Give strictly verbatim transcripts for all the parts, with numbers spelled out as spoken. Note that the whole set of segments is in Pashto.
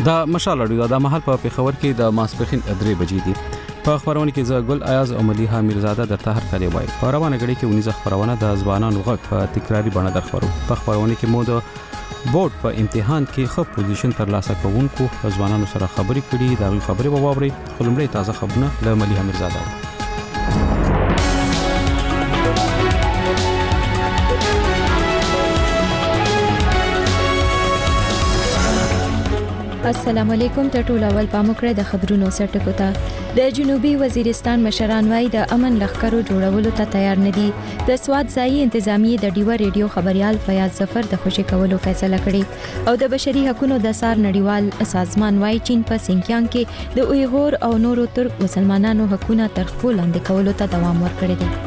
دا مشال اړیو د محل په پیښور کې د ماسپخین درې بجې دي. په خبرونه کې زه ګل ایاز او مليحه میرزاده درته هر کله وای. په روانه غړي کې ونیزه خبرونه د ځوانانو غږ په تکراری بڼه درخورو. په خبرونه کې مو د بورډ په امتحان کې خو پوزیشن تر لاسه کوونکو ځوانانو سره خبرې کړي. دا خبرې به واوري. خلمړی تازه خبرونه له مليحه میرزاده. السلام علیکم. ته ټول اول پاموکړه د خبرونو سرټکو ته. د جنوبي وزیرستان مشران وايي د امن لخرو جوړولو ته تیار نه دي. د سواد ځای انتظامی د ډیوا ریډیو خبريال فیاض ظفر د خوشی کولو فیصله کړې. او د بشري حقوقو د سار نړیوال سازمان وايي چین په سینکیانګ کې د اویغور او نورو ترک مسلمانانو حقوقو تر خپل لاندې کولو ته دوام ورکړي دي.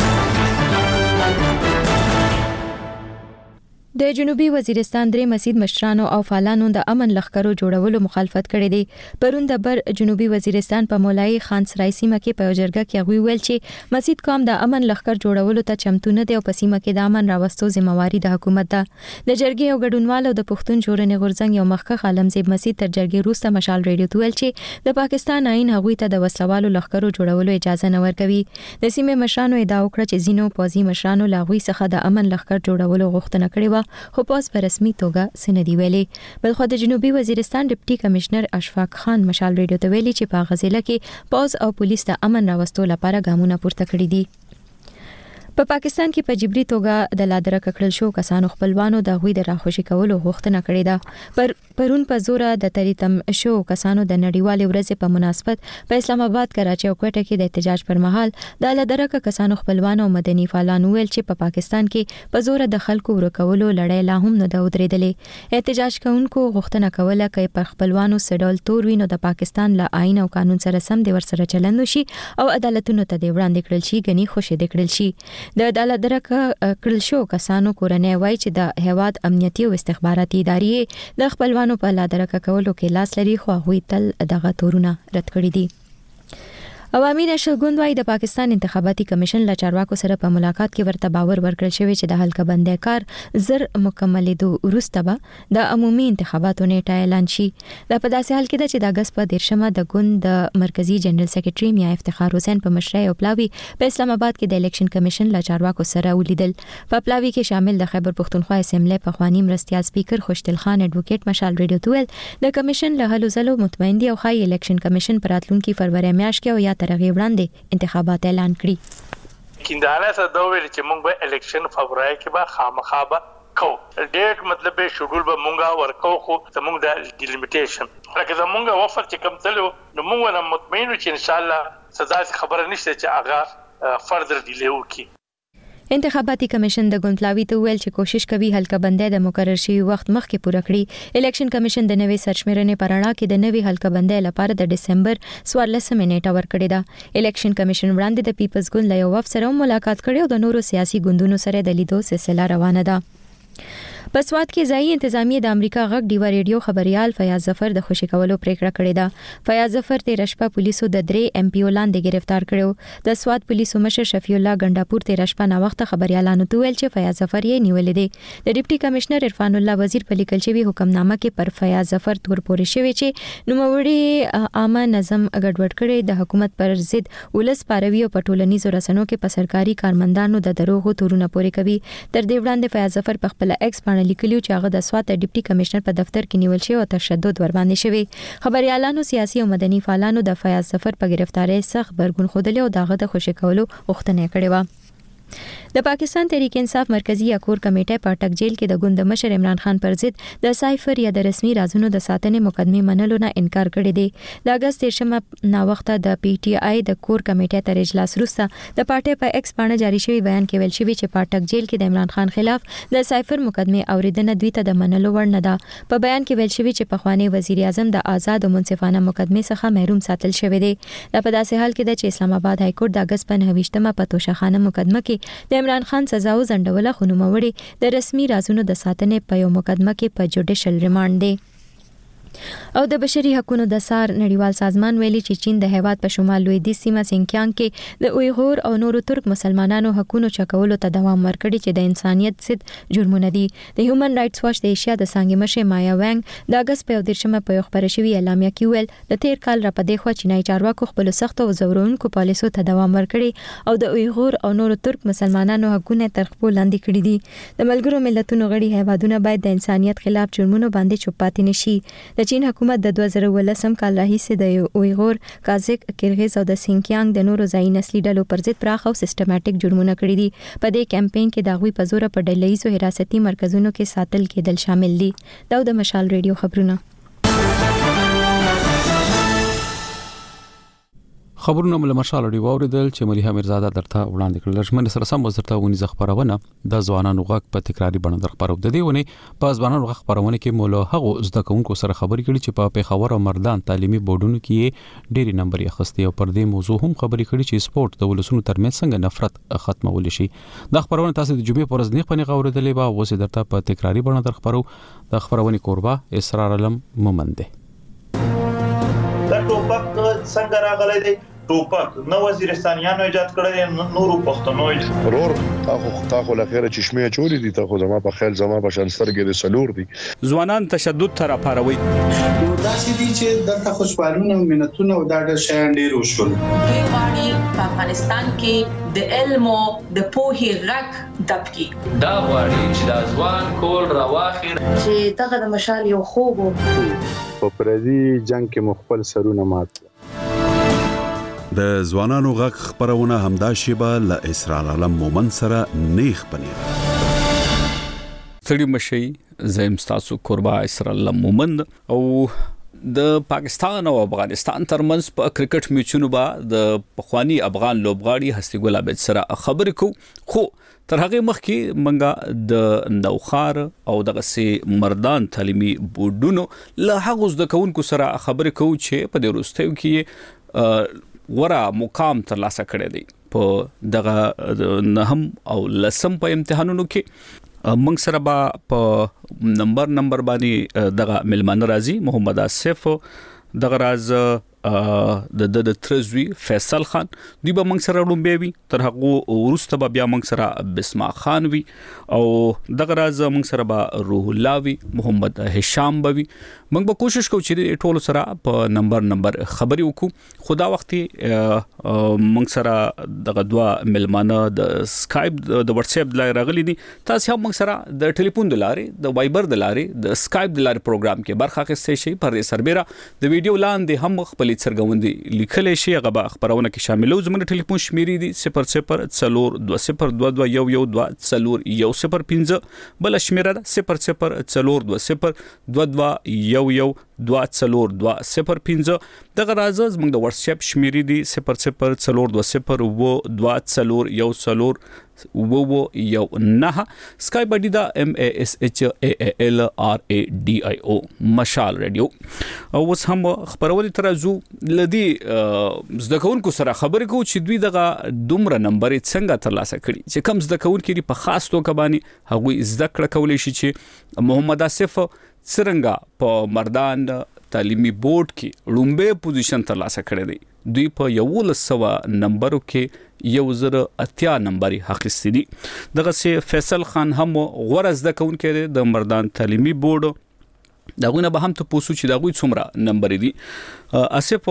د جنوبي وزیرستان درې مسجد مشرانو او فعالانو د امن لخرو جوړولو مخالفت کړې دي. پرون د بر جنوبي وزیرستان په مولای خان سرای سیمه کې په جرګه کې غوي ویل چې مسجد قوم د امن لخر جوړولو ته چمتو نه دی او په سیمه کې د امن راوستو ځمواري د حکومت ده. د جرګې او ګډونوالو د پښتون جوړنې غورځنګ یو مخکښ عالمزیب مسجد تر جرګې وروسته مشال ریډیو ته ویل چې د پاکستان آئین هغوی ته د وسلوالو لخرو جوړولو اجازه نه ورکوي. د سیمه مشرانو ادعا وکړه چې زینو پوزي مشرانو لاغوي څخه د امن لخر جوړولو غوښتنه کړې و خو پاس په رسمي توګه سندي ویلي. بلخو د جنوبي وزیرستان ډیپټي کمشنر اشفاق خان مشال ریډیو ته ویلي چې په غزله کې پوز او پولیس ته امن راوستو لپاره ګامونه پورته کړی دي. په پا پاکستان کې په جبري توګه د لادره کړل شو کسانو خپلوانو د غوي د راخوشي کولو غوښتنه کړې ده. پر پرون په زوره د تریتم شو کسانو د نړیوال ورځ په مناسبت په اسلام آباد، کراچي او کوټه کې د احتجاج پر مهال د لادره کسانو خپلوانو او مدني فعالانو ویل چې په پا پاکستان کې په زوره د خلکو ورکولو لړۍ لا هم نه د ودرېدلې. احتجاج کوونکو غوښتنه کوله چې په خپلوانو سډول تور وینو د پاکستان له آئین او قانون سره سم د ورسره چلند وشي او عدالتونو ته د وړاندې کړل شي غني خوشي د کړل شي. د عدالت درکه کړل شو کسانو کورنۍ وای چې د هواد امنیتي او استخباراتي ادارې د خپلوانو په لادرکه کولو کې لاس لري خو هغوی تل دغه تورونه رد کړی دي. عوامي نشل ګوند وايي د پاکستان انتخاباتي کمیشن له چارواکو سره په ملاقات کې ورته باور ورکړل شوی چې د حلقه بندۍ کار زر مکملېدو وروسته به د عمومي انتخاباتو نیټه اعلان شي. دا په داسې حال کې ده چې د اگست په دیرشمه د ګوند د مرکزی جنرال سیکریټري میا افتخار حسین په مشرۍ او پلاوی په اسلام آباد کې د الیکشن کمیشن له چارواکو سره ولیدل. په پلاوی کې شامل د خیبر پختونخوا اسمبلی په خوانی مرستيال سپیکر خوشتل خان اډوکیټ مشال ریډیو تویل د کمیشن له هلو زلو مطمئن دي او خای الیکشن کمیشن پر راتلونکي فروری میاشت کې او یا ترغه وړاندې انتخابات اعلان کړي. کینداله سره دا ویل چې موږ به الیکشن فبراير کې به خامخا به کو ډیټ مطلب به شډول به مونږه ورکو خو زموږ د ډیلیمیټیشن لکه زموږ وفر چې کم تلو نو موږ نه مطمئن چې ان شاء الله سزا خبره نشته چې هغه فردر ډیلی وکړي. انتخاباتي کمیشن د ګوندلاوی ته ویل چې کوشش کوي حلقه بندۍ د مقرر شوی وخت مخکې پوره کړي. الیکشن کمیشن د نوې سرچمرنې پرانا کې د نوې حلقه بندۍ لپاره د دسمبر څوارلسمه نیټه ورکړې ده. الیکشن کمیشن وړاندې د پیپلز ګوند له یو وفد سره ملاقات کړي او د نورو سیاسي ګوندونو سره د لیدو سلسله روانه ده. په سواد کې ځای انتظامی د امریکا غږ ډیوا ریډیو خبريال فیاض ظفر د خوشی کولو پریکړه کړې ده. فیاض ظفر تیر شپه پولیسو د درې ایم پی او لاندې گرفتار کړو. د سواد پولیسو مشر شفیع الله ګنداپور تیر شپه نا وخت خبريالانو ته ویل چې فیاض ظفر یې نیولې دي. د ډیپټي کمشنر عرفان الله وزیر په لیکل شوی حکمنامه کې پر فیاض ظفر تور پورې شوی چې نوموړي عامه نظم ګډوډ کړي، د حکومت پر ضد ولس پاروي او پټولنیزو رسنو کې په سرکاري کارمندانو د دروغو تورونه پورې کوي. تر دې وړاندې فیاض ظفر په خپل ایکس باندې لیکلو چې هغه د سواد ډیپټي کمشنر په دفتر کې نیول شوی او تشدد ور باندې شوی. خبريالانو سیاسي او مدني فعالانو د فیاض ظفر په گرفتاری سخت برګون خودلی او دغه د خوشی کولو غوښتنه کړې و. د پاکستان تحریک انصاف مرکزی اکور کمیټه په ټک جیل کې د ګوند مشر عمران خان پر ضد د سایفر یا د رسمي رازونو د ساتنې مقدمه منلو نه انکار کړی دی. د اگست دیرشمه نا وخت د پی ټی آی د کور کمیټه تر اجلاس وروسته د پارټي په ایکس باندې جاری شوی بیان کې ویل شوی چې په ټک جیل کې د عمران خان خلاف د سایفر مقدمه اوریدنه دوی ته د منلو وړ نه ده. په بیان کې ویل شوی چې پخوانی وزیر اعظم د آزاد او منصفانه مقدمه څخه محروم ساتل شوی دی. دا په داسې حال کې ده چې اسلام آباد های کورټ د اگست په نهه په توشخانه مقدمه کې د عمران خان سزا او ځنډوله خو نوموړي د رسمي رازونو د ساتنې په یو مقدمه کې په جوډیشل ریمانډ دی. او د بشري حقوقو د سار نړیوال سازمان ویلي چې چین د هیواد په شمال لویدیځ سیمه سینکیانګ کې د اویغور او نورو ترک مسلمانانو حقوقو چکولو ته دوام ورکړي چې د انسانيت ضد جرمونه دي. د هیومن رائټس واچ د ایشیا د څنګه مشه مایا وانګ د اگست په دیرشمه په خبره شوی اعلامیه کې ویل د تیر کال را پدې خو چینای چارواکو خپل سخت او زورونکو پالیسو ته دوام ورکړي او د اویغور او نورو ترک مسلمانانو حقوقونه تر خپل لاندې کړي دي. د ملګرو ملتونو غړي هیوادونه باید د انسانيت خلاف جرمونو باندې چوپ پاتې نشي. د چین حکومت د دوه زره ولسم کال راهیسې د اویغور، کازاک، کرغیز او د سینکیانګ د نورو ځایي نسلي ډلو پر ضد پراخ او سیستماتیک جرمونه کړي دي. په دې کمپاین کې د غوي په زور په ډلهیزو حراستي مرکزونو کې ساتل کېدل شامل دي. دا د مشال ریډیو خبرونه. خبرونه مل مشال دی واوریدل چې مليحه میرزاده درته وړاندې کړل. لږمن سره سم وزرته ونی خبرونه د ځوانانو غږ په تکراری بڼه در خبرو د دیونه په ځوانانو غږ خبرونه کې مولا هغه زده کوونکو سره خبرې کړي چې په پیښور او مردان تعلیمي بورډونو کې ډېری نمبر یې خستي او پر دې موضوع هم خبرې کړي چې سپورت د ولسونو ترمنځ څنګه نفرت ختمول شي. د خبرونه تاسو د جمعې پر ورځ نه پني غوړېدلې با وسه درته په تکراری بڼه در خبرو. د خبرونه قربا اسرار علم مومند دا ټوپک څنګه راغلی دی؟ ټوپک نو وزیرستانیانو ایجاد کړی، نورو پښتنو ورور تاخو تاخو لخيره چشمه چوری دي، تاخو زما په خیال زما په شان سترګې د سلور دي. ځوانان تشدد تر پاروي دا سې دي چې دلته خوشحالونه او مننتونه او دا د شیان ډیر وشول. کې غواړي په افغانستان کې د علم او د پوهې غږ دبکي. دا غواړي چې د ځوان کول راواخیر چې دغه د مشال یو خوب په پردي جنگ کې مخبل سرونه مات. د ځوانانو غږ خبرونه همدا شیبه ل اسرار علم مومن سره نیخ پنیر. ستړي مشي زم تاسو قربا اسرار علم مومن او د پاکستان او افغانستان ترمنځ په کرکټ میچونو با د پخوانی افغان لوبغاړي هستي ګل عبد سره خبرې کو خو تر هغه مخکې منګه د نوخار او دغه سي مردان تعلیمي بورډونو له هغه د کونکو سره خبرې کو چې په دې وروستیو کې ورا مقام تر لاسه کړی دی په دغه نهم او لسم په امتحانونو کې. موږ سره با په نمبر نمبر باندې دغه ملمان رازي محمد اسف دغه راز د د ترزوی فیصل خان دی به موږ سره لومبي وي، تر هغه ورسته به بیا موږ سره بسما خان وي او دغه راز موږ سره به روح الله وي، محمد هشام بوي. موږ به کوشش کوو چې ټول سره په نمبر نمبر خبري وکړو. خدا وختي موږ سره دغه دوا ملمانه د سکایپ د واتس اپ لای راغلي دي. تاسو هم موږ سره د ټلیفون د لارې د وایبر د لارې د سکایپ د لارې پروګرام کې برخه اخیستئ شئ. پر سربېره د ویډیو لاندې هم خپل څرګندونې لیکل شي. هغه خبرونه کې شاملو. زموږ ټلیفون شمیرې دي صفر صفر څلور دوه صفر دوه دوه یو یو دوه څلور یو صفر پنځه، بل شمیره ده صفر صفر څلور دوه صفر دوه دوه یو یو دوه څلور دوه صفر پنځه. دغه راز زموږ د واتس اپ شمیرې دي صفر صفر څلور دوه صفر و دوه څلور یو څلور و و یو نه. سکایپ باندې دا ام ا اس اچ ا ال ار ا ډي آی او مشال ریډیو. او اوس هم خبرونه ترازو لدی زده کوونکو سره خبرې کوو چې دوی دغه دومره نمبر څنګه ترلاسه کړي چې کم زده کوونکي په خاص توګه باندې هغه زده کړه کولای شي چې محمد اسف څنګه په مردان تعلیمي بورډ کې لومبه پوزیشن ترلاسه کړی دی. دوی په یو لسو نمبرو کې یو زر اتیا نمبر حقیقي دي. دغه سي فیصل خان هم غورز د کون کې د مردان تعلیمي بورډ دغه به هم ته پوسو چې دغه څومره نمبر دي. اسف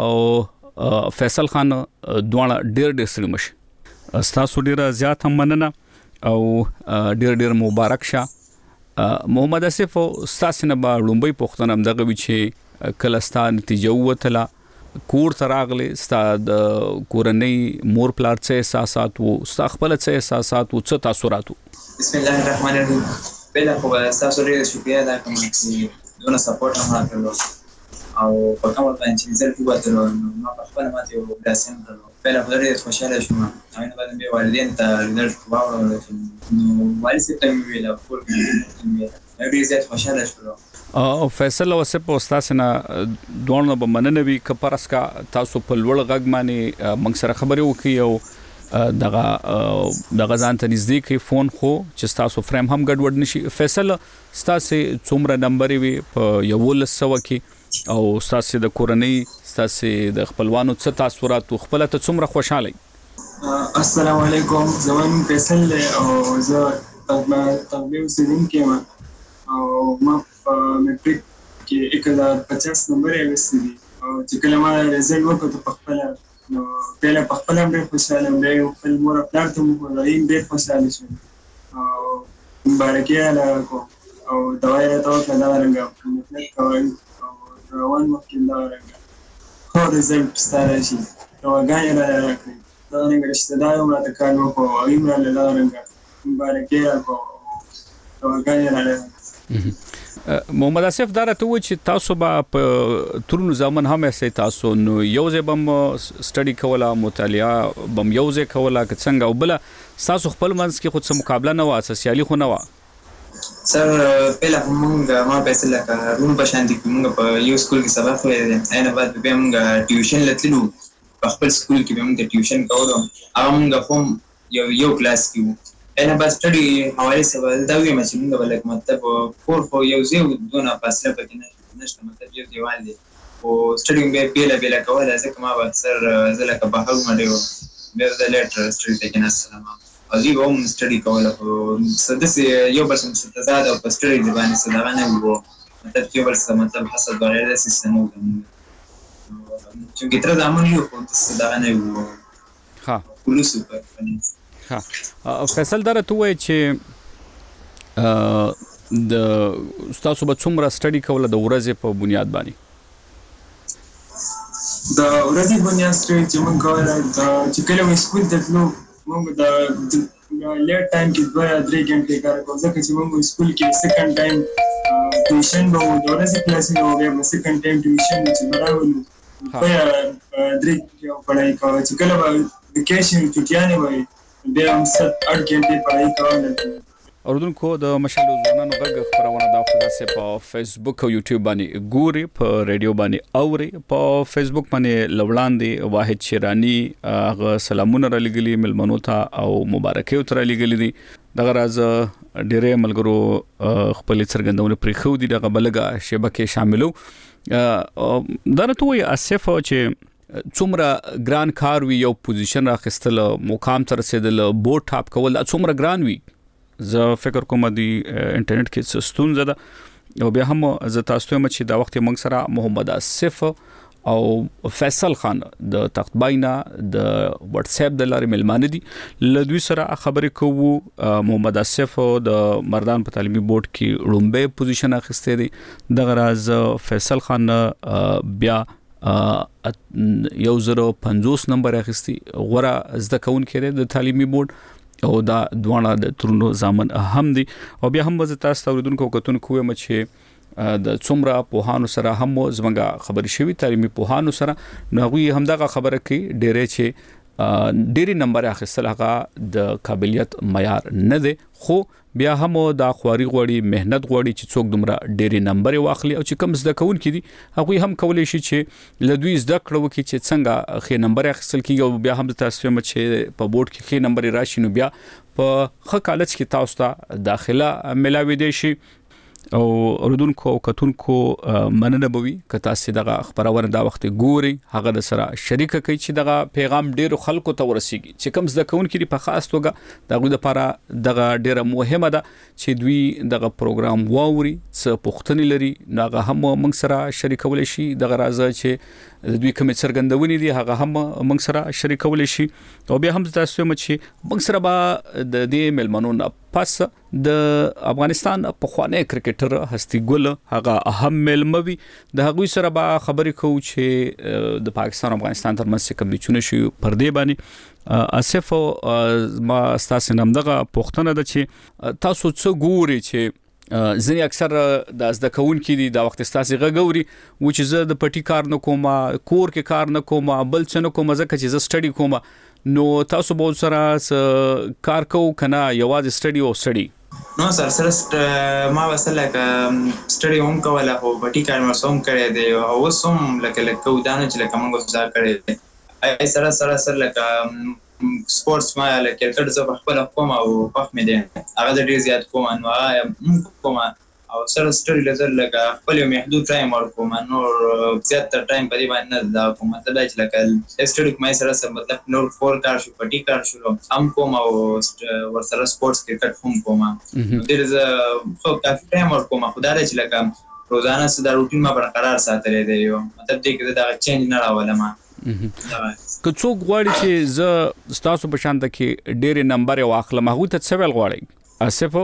او فیصل خان دوه ډېر ډېر سره مشي. تاسو ډېر زیات هم مننه او ډېر ډېر مبارک شه. محمد اسف استاد نه با لومبي پختن هم دغه وی چې کلستان نتیجه وتله کور تراغله استاد کورنۍ مور پلار څه احساسات وو، استاد خپل څه احساسات وو، څه تاثیرات وو؟ بسم الله الرحمن الرحیم. بل خو تاسو ډېر شکریا ده کوم چې دونه سپورټ هم راکړو او په کومه باندې چې رزلټ وګورم نو په خپل ماته یو داسین کړو. بل خو ډېر خوشاله شوم. نو باندې به والدین ته رزلټ واورل نو والد ته مې ویل خپل مې ډېر زیات خوشاله شوم. او فیصل او سپ استاد سره دوه به مننوي کپرسکا تاسو په لوړ غږ باندې موږ سره خبرې وکړي او دغه دغه ځان ته نږدې کې فون خو چې تاسو فریم هم ګډوډ نشي. فیصل تاسو څومره نمبر وي په یو لسو کې او تاسو د کورنۍ تاسو د خپلوانو څه تاثیرات خپل ته څومره خوشاله؟ السلام علیکم، زمون فیصل له او زه تقریبا سیدین کې او ما په میټریک کې ایک هزار پچاس نمبر یې وستې دي او چې کله ما رزلټ وکړ په خپل نو پهله په خپل هم ډېر خوشاله وم، بیا خپل مور پلار ته مو رایم ډېر خوشاله شوم او مبارکي اعلی کوم او دوايي راته وکړه دا رنګه مطلب کوي او روان مخکې دا رنګه خو رزلټ ستاره شي دواګانې را راکړي دا رنګه رشته دار هم راته کار وکړو او ایم را دا رنګه مبارکي اعلی کوم دواګانې را راکړي. محمد اسف دا راته و چې تاسو به په ترونو ځمن هم سي تاسو نو یو ځای بم سټډي کوله مطالعه بم یو ځای کوله که څنګه او بل تاسو خپل منځ کې خود څه مقابله نه و اساسيالي خو نه و؟ سر پهله موږ ما پیسې لکه روم په شان دي موږ په یو سکول کې سبق وایي اینه بعد به موږ ټیوشن لتلو په خپل سکول کې به موږ ټیوشن کوو هغه موږ هم یو یو کلاس کې وو انا بس سټډي حواله سوال دا وی چې موږ ولک مطلب فور فور یو ځای دونه فاصله پکې نه نشته مطلب یو دیوال دی او سټډي به بیل بیل کوله ځکه ما اکثر زلکه په هغه مړیو بیا د لیټر سټډي ته کې السلام او دی هم سټډي کوله او سدس یو بس مستزاد او سټډي دی باندې صدغه نه وو مطلب یو بس مطلب حسب غیر سیستم وو چې کتر زمون یو په صدغه نه وو ها پولیس په فنیس. ها فیصل دا راته وایي چې د تاسو به څومره سټډي کوله د ورځې په بنیاد باندې؟ د ورځې بنیاد سټډي چې موږ کوله چې کله مې سکول ته تلو موږ د لیټ ټایم کې دوه درې غنټې کار کوو ځکه چې موږ سکول کې سیکنډ ټایم ټیوشن به د ورځې کلاس نه وو بیا سیکنډ ټایم ټیوشن چې براولو بیا درې کې پڑھائی کوو چې کله به ویکیشن چټیانه وای بیا هم ست اټ غنټې پڑھائی کوله. اوردونکو د مشال ځوانانو غږ خبرونه دا خلاصه په فیسبوک او یوټیوب باندې ګوري په ریډیو باندې اوري په فیسبوک باندې لوړاندې واحد شیرانی هغه سلامونه را لګلی ملمنو ته او مبارکي تر لګلی دي دغه راز ډېرې ملګرو خپل څرګندونه پرې خو دي دغه بلګه شبکه شاملو دا راته وي اسف چې څومره ګران کار وی یو پوزیشن راخستل مقام تر رسیدل بورډ ټاپ کول څومره ګران وی زه فکر کوم دی انټرنیټ کې ستونزه ده او بیا هم زه تاسو ته چې دا وخت موږ سره محمد اسف او فیصل خان د تختباینا د واتس اپ د لارې ملمانه دي لدوی سره خبرې کوو. محمد اسف د مردان په تعلیمي بورډ کې لومبه پوزیشن اخیسته دي دغه راز فیصل خان بیا یو زره پنځوس نمبر اخیستی غوړه زده کون کړي د تعلیمي بورډ او دا دوانه د ترونو ځامن هم دي او بیا هم وز تاسو اوریدونکو کتونکو یم چې د څومره پوهانو سره هم زمونږه خبرې شوي تعلیمي پوهانو سره نو هغه هم دا خبره کوي ډېرې چې ډېری نمبر اخیستل هغه د قابلیت معیار نه دی خو بیا هم دا خواري غوړي مهنت غوړي چې څوک دومره ډېری نمبر واخلي او چې کم زده کون کړي هغه هم کولای شي چې لدوی زده کړو کې چې څنګه خې نمبر اخیستل کیږي او بیا هم تاسو هم چې په بورډ کې خې نمبر راشي نو بیا په خ کالج کې تاسو ته داخله ملاوي دي شي او اوردونکو او کتونکو مننه بوي که تاسو دغه خبرونه دا وخت ګوري هغه د سره شریک کوي چې دغه پیغام ډیرو خلکو ته ورسیږي چې کوم زده کوونکي په خاص توګه دغه لپاره دغه ډیره مهمه ده چې دوی دغه پروګرام واوري څه پوښتنې لري ناغه هم موږ سره شریکول شي دغه راځي چې دوی کوم څرګندونې دي هغه هم موږ سره شریکول شي او بیا هم تاسو هم چې موږ سره به د دې ملمنو پس د افغانستان په خوانه کرکټر هستی ګل هغه اهم ملموي د هغوی سره به خبرې کوو چې د پاکستان او افغانستان ترمنځ کوم چونه شي پر دې باندې اسف ما تاسو نن دغه پوښتنه ده چې تاسو څه ګوري چې ځنی اکثر د زده کوونکو دي دا وخت تاسو غووري و چې زه د پټي کار نه کوم کور کې کار نه کوم بل څه نه کوم ځکه چې زه سټډي کوم نو تاسو به سره کار کوو کنه یوازې سټډي او سټډي نو سر سره ما وسله ک سټډي هم کوله او پټي کار مې سوم کړی دی او سوم لکه لکه ودانه چې لکه موږ ځا کړی دی ای سره سره سره لکه سپورتس ما لکه کرکټ زه خپل کوم او خوښ مې دي هغه ډیر زیات کوم نو هغه کوم او سره سټوري لزر لکه خپل محدود ټایم ورکوم نو زیات تر ټایم په دې باندې نه دا کوم مطلب چې لکه سټوري کوم سره سره مطلب نور فور کار شو پټي کار شو هم کوم او ورسره سپورتس کرکټ هم کوم ډیر زه خو کافي ټایم ورکوم خدای چې لکه روزانه سره روټین ما برقرار ساتلې دی یو مطلب دې کې دا چینج نه راولم که څوک غواړي چې زه ستاسو په شان د کې ډېر نمبر واخلم هغه ته څه ویل غواړي اسفو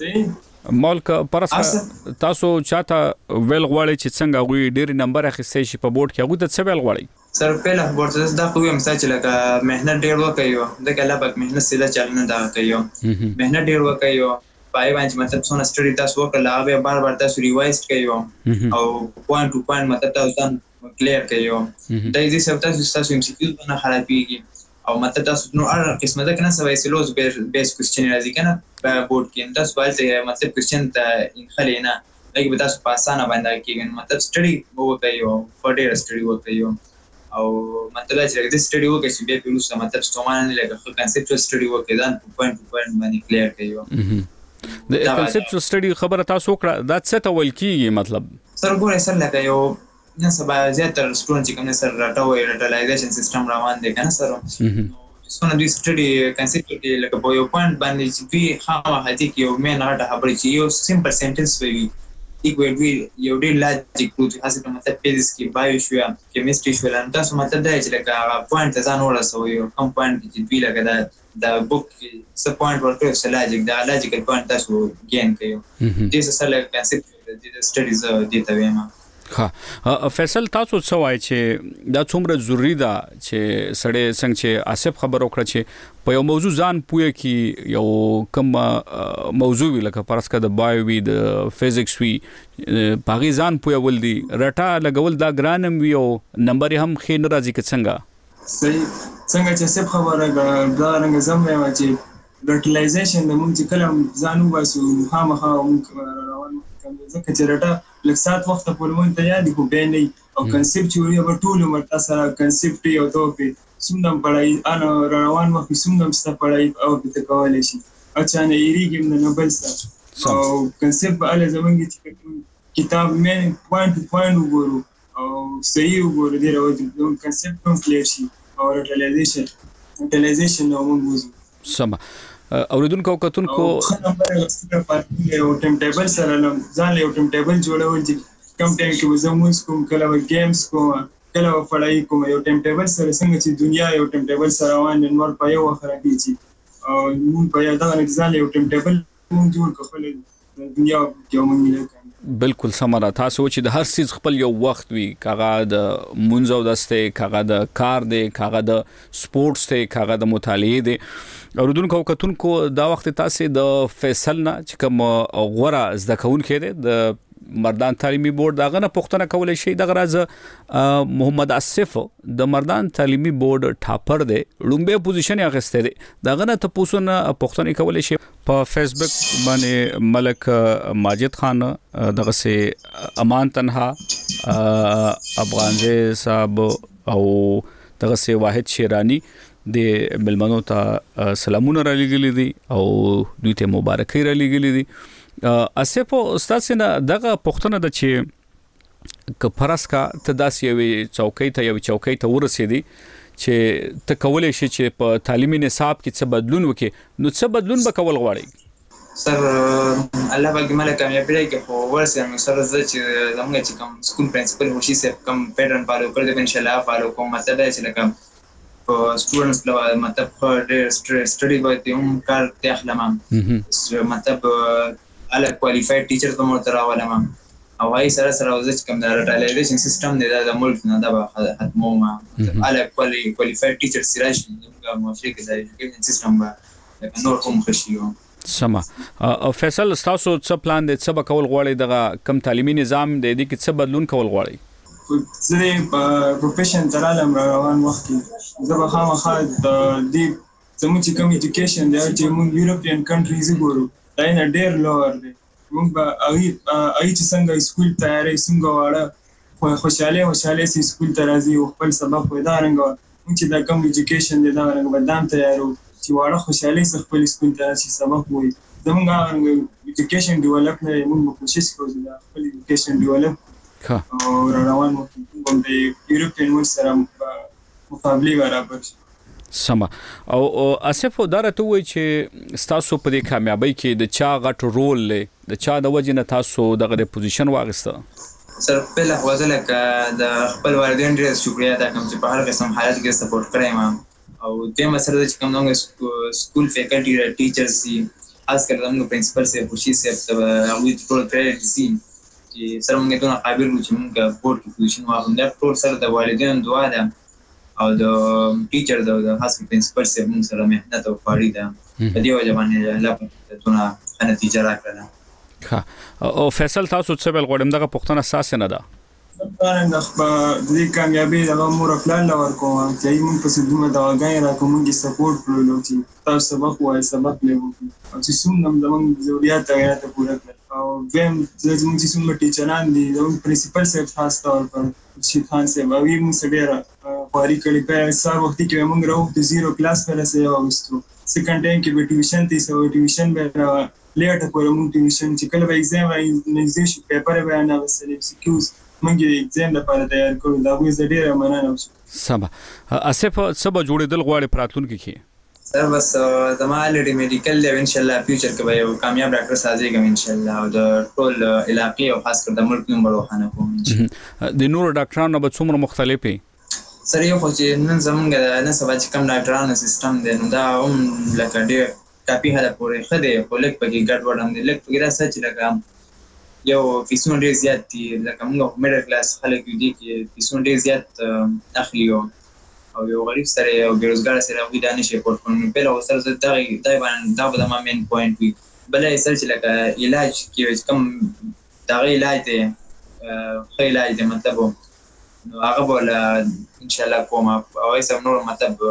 سي مالک پرس تاسو چاته ویل غواړي چې څنګه غوي ډېر نمبر اخیستې شي په بورډ کې هغه ته څه ویل غواړي سر په لاره بورډ دا خو هم سچ لکه مهنت ډېر وکړو د کله پک مهنت سیده چلنه دا کوي مهنت ډېر وکړو پای باندې مطلب څونه سټډي تاسو وکړه هغه بار بار تاسو ریوایز کوي او پوینټ ټو پوینټ مطلب تاسو کلیر کوي دا دې سب تاسو تاسو ایم سی کیو نه خرابېږي او مطلب تاسو نو هر قسمه ده کنه سوي سلوز بیس کوېسچن راځي کنه په بورډ کې تاسو باید مطلب کوېسچن ته انخلینا لکه به تاسو په اسانه باندې کېږي مطلب سټډي وکړئ او فورډر سټډي وکړئ او مطلب چې د سټډي وکړئ چې به پیلوس مطلب ستومان نه لګه کنسپټ سټډي وکړئ دا پوینټ پوینټ باندې کلیر کوي د کنسپټ سټډي خبره تاسو وکړه دا څه ته ویل کیږي مطلب سر ګوره سر لکه یو نن سبا زیاتره سټوډنټ چې کوم سر راټوي راټلایزیشن سیستم روان دی کنه سر څونه دوی سټډي کنسپټ کې لکه په یو پوینټ باندې چې دوی خامخا دي کې یو مین هټه خبرې چې یو سمپل سنټنس وي ایکوال وی یو ډیر لاجیک پروت حاصل مطلب فزیکس کې بایو شو یا کیمستري شو لان تاسو مطلب دا چې لکه پوینټ ځان ورسوي یو کم پوینټ چې دوی لکه دا د بوک څه پوینټ ورته څه لاجیک دا لاجیکل پوینټ تاسو ګین کوي دې څه لکه کنسپټ د سټډیز دې ته وایم ها فیصل تاسو څه وایي چې دا څومره ضروری ده چې سړی څنګه چې آصف خبر وکړه چې په یو موضوع ځان پوهه کې یو کوم موضوع وی لکه پرسکه د بایو وی د فزیکس وی پاغي ځان پوهه ول دي رټا لګول دا ګرانم وی او نمبر هم خې نه راځي که څنګه صحیح څنګه چې سب خبره دا رنګ زم نه چې یوټیلایزیشن د مونږ کلم ځانو واسو خامخا مونږ روان ځکه چې رټا لکه سات وخت په مونږ ته یاد کو به نه او کنسپټ چې وی په ټول مرتا سره کنسپټ یو توپی سوندم پړای انا روان مخ سوندم ست پړای او په کولای شي اچھا نه یریږم نه بل څه او کنسپټ به له زمونږ چې کتاب مې پوینټ پوینټ وګورو او صحیح وګورو دی راوځي کنسپټ هم کلیر شي او ریټلایزیشن ریټلایزیشن نو موږ سم اوریدونکو کتونکو نمبر یو ټیم ټیبل سره ځان یو ټیم ټیبل جوړول چې کم ټایم کې زموږ کوم کله گیمز کوم کله پړای کوم یو ټیم ټیبل سره څنګه چې دنیا یو ټیم ټیبل سره روان نور په یو خره دي او موږ په یو دغه ځان یو ټیم ټیبل موږ جوړ کړل دنیا کې موږ بالکل سمره تاسو چې د هر څه خپل یو وخت وي کاغه د منځو دسته کاغه د کار دی کاغه د سپورتس دی کاغه د مطالعه دی اوردونکو کتونکو دا وخت تاسو د فیصل نه چې کوم غوړه زده کون کړي د مردان تعلیمي بورډ داغه نه پښتنه کولای شي دغه راز محمد اسف د مردان تعلیمي بورډ ټاپر دی لومبه پوزیشن یې اخیسته دی داغه نه ته پوسونه پښتنه کولای شي په فیسبوک باندې ملک ماجد خان دغه سه امان تنها افغانزه صاحب او دغه سه واحد شیرانی د ملمنو ته سلامونه را لګلې دي او دوی ته مبارکي را لګلې دي اسف استاد سينه دغه پښتنه د چې ک فرسکا ته داسې یو چوکۍ ته یو چوکۍ ته ورسېدي چې ته کولای شي چې په تعلیمي نصاب کې څه بدلون وکړي نو څه بدلون به کول غواړي سر الله پاک مله کامیابی راکړي خو ورسره نو سر زه چې زموږ چې کوم سکول پرنسپل وشي سه کوم پیټرن فالو کړی ان شاء الله فالو کوم مطلب چې لکه په سټوډنټس له مطلب ډېر سټډي کوي هم کار ته اخلم مطلب اله کوالیفاید ټیچر ته مو تر راولم او هاي سره سره وځي کوم د ریټلایزیشن سیستم دی د ملک نه دا ختمو ما اله کوالیفاید ټیچر سره شي د معاشري کې د ایجوکیشن سیستم به نور کوم خشيو سما او فیصل تاسو څه پلان دي څه کول غواړي دغه کم تعلیمي نظام دی د کې څه بدلون کول غواړي زه په پروفیشن ترالم روان وخت کې زه به خامخا د دې زموږ کوم ایجوکیشن دی چې موږ یورپین کنټریز ګورو دا نه ډېر لوړ دی موږ به اې اې چې څنګه سکول تیارې څنګه واړه خو خوشاله خوشاله سي سکول ته راځي او خپل سبق پیدا رنګ چې دا کوم ایجوکیشن دی دا رنګ بدام تیارو چې واړه خوشحالي څخه خپل سکول ته چې سبق وي زمونږ هغه ایجوکیشن ډیولپ نه موږ کوشش کوو چې دا خپل ایجوکیشن ډیولپ او روان مو کوم د یورپین ور سره مقابله برابر سم او اسف دارته وای چې تاسو په دې کامیابی کې د چا غټ رول لې د چا د وجنه تاسو دغه پوزیشن واغسته سر په لحظه لکه د خپل والدین ډیر شکریا ادا کوم چې په هر قسم حالت کې سپورټ کړی ما او دې مسله چې کوم نو سکول فیکلټي را ټیچرز سي خاص کر زموږ پرنسپل سي خوشي سي هغه ټول کریډټ سي چې سره موږ ته قابل و چې موږ بورډ کې پوزیشن واخلو دا ټول سره د والدین دعا ده او د ټیچر د خاص پرنسپل سي موږ سره مهنت او فاړی ده په دې وجه باندې الله په تونه نتیجه راکړه ها او فیصل تاسو څه بل غوډم دغه پښتنه اساس نه ده څنګه خپل دې کامیابی د مور پلان لور کوم چې موږ په سیدو د واګای را کوم کې سپورټ کړو چې تاسو سبق وای سبق له وو او چې څومره د موږ ضرورت هغه ته پوره کړ او ویم زموږ چې څومره ټیچران دي زموږ پرنسپل صاحب خاص طور پر چې خان صاحب او موږ سره خوري کړي په سار وخت کې موږ راو د زیرو کلاس پر سره واستو سیکنډ ټایم کې به ټیوشن تی سو ټیوشن به لیټ کړو موږ ټیوشن چې کله به ایگزام راځي پیپر به نه وسلې سکیوز موږ ایگزام لپاره تیار کړو دا وې زړه مننه سم اسف سبا جوړېدل غواړي پراتون کې سر بس زمال د میډیکل له ان شاء الله فیوچر کې به یو کامیاب ډاکټر سازيږم ان شاء الله او د ټول علاقې او خاص کر د ملک نوم بلوخانه کوم د نور ډاکټرانو به څومره مختلفي سر یو خو چې نن زمونږ نه سبا چې کوم ډاکټرانو سیستم دی نو دا هم لکه ډېر کاپی هدا پورې خدای خو لک پکې ګډ وډم دی لک پکې را سچ لګم یو فیسونه ډېر زیات دي لکه موږ میډل کلاس خلک دي چې فیسونه ډېر زیات اخلي او یو غریب سره او بیروزګار سره وې دانه شي پورت کوم په لور سره د دای دای باندې دا به د مین پوینټ وي بلې اصل چې لکه علاج کې کوم دا علاج دی خو علاج دی مطلب نو هغه بوله ان شاء الله کوم او ایسه نور مطلب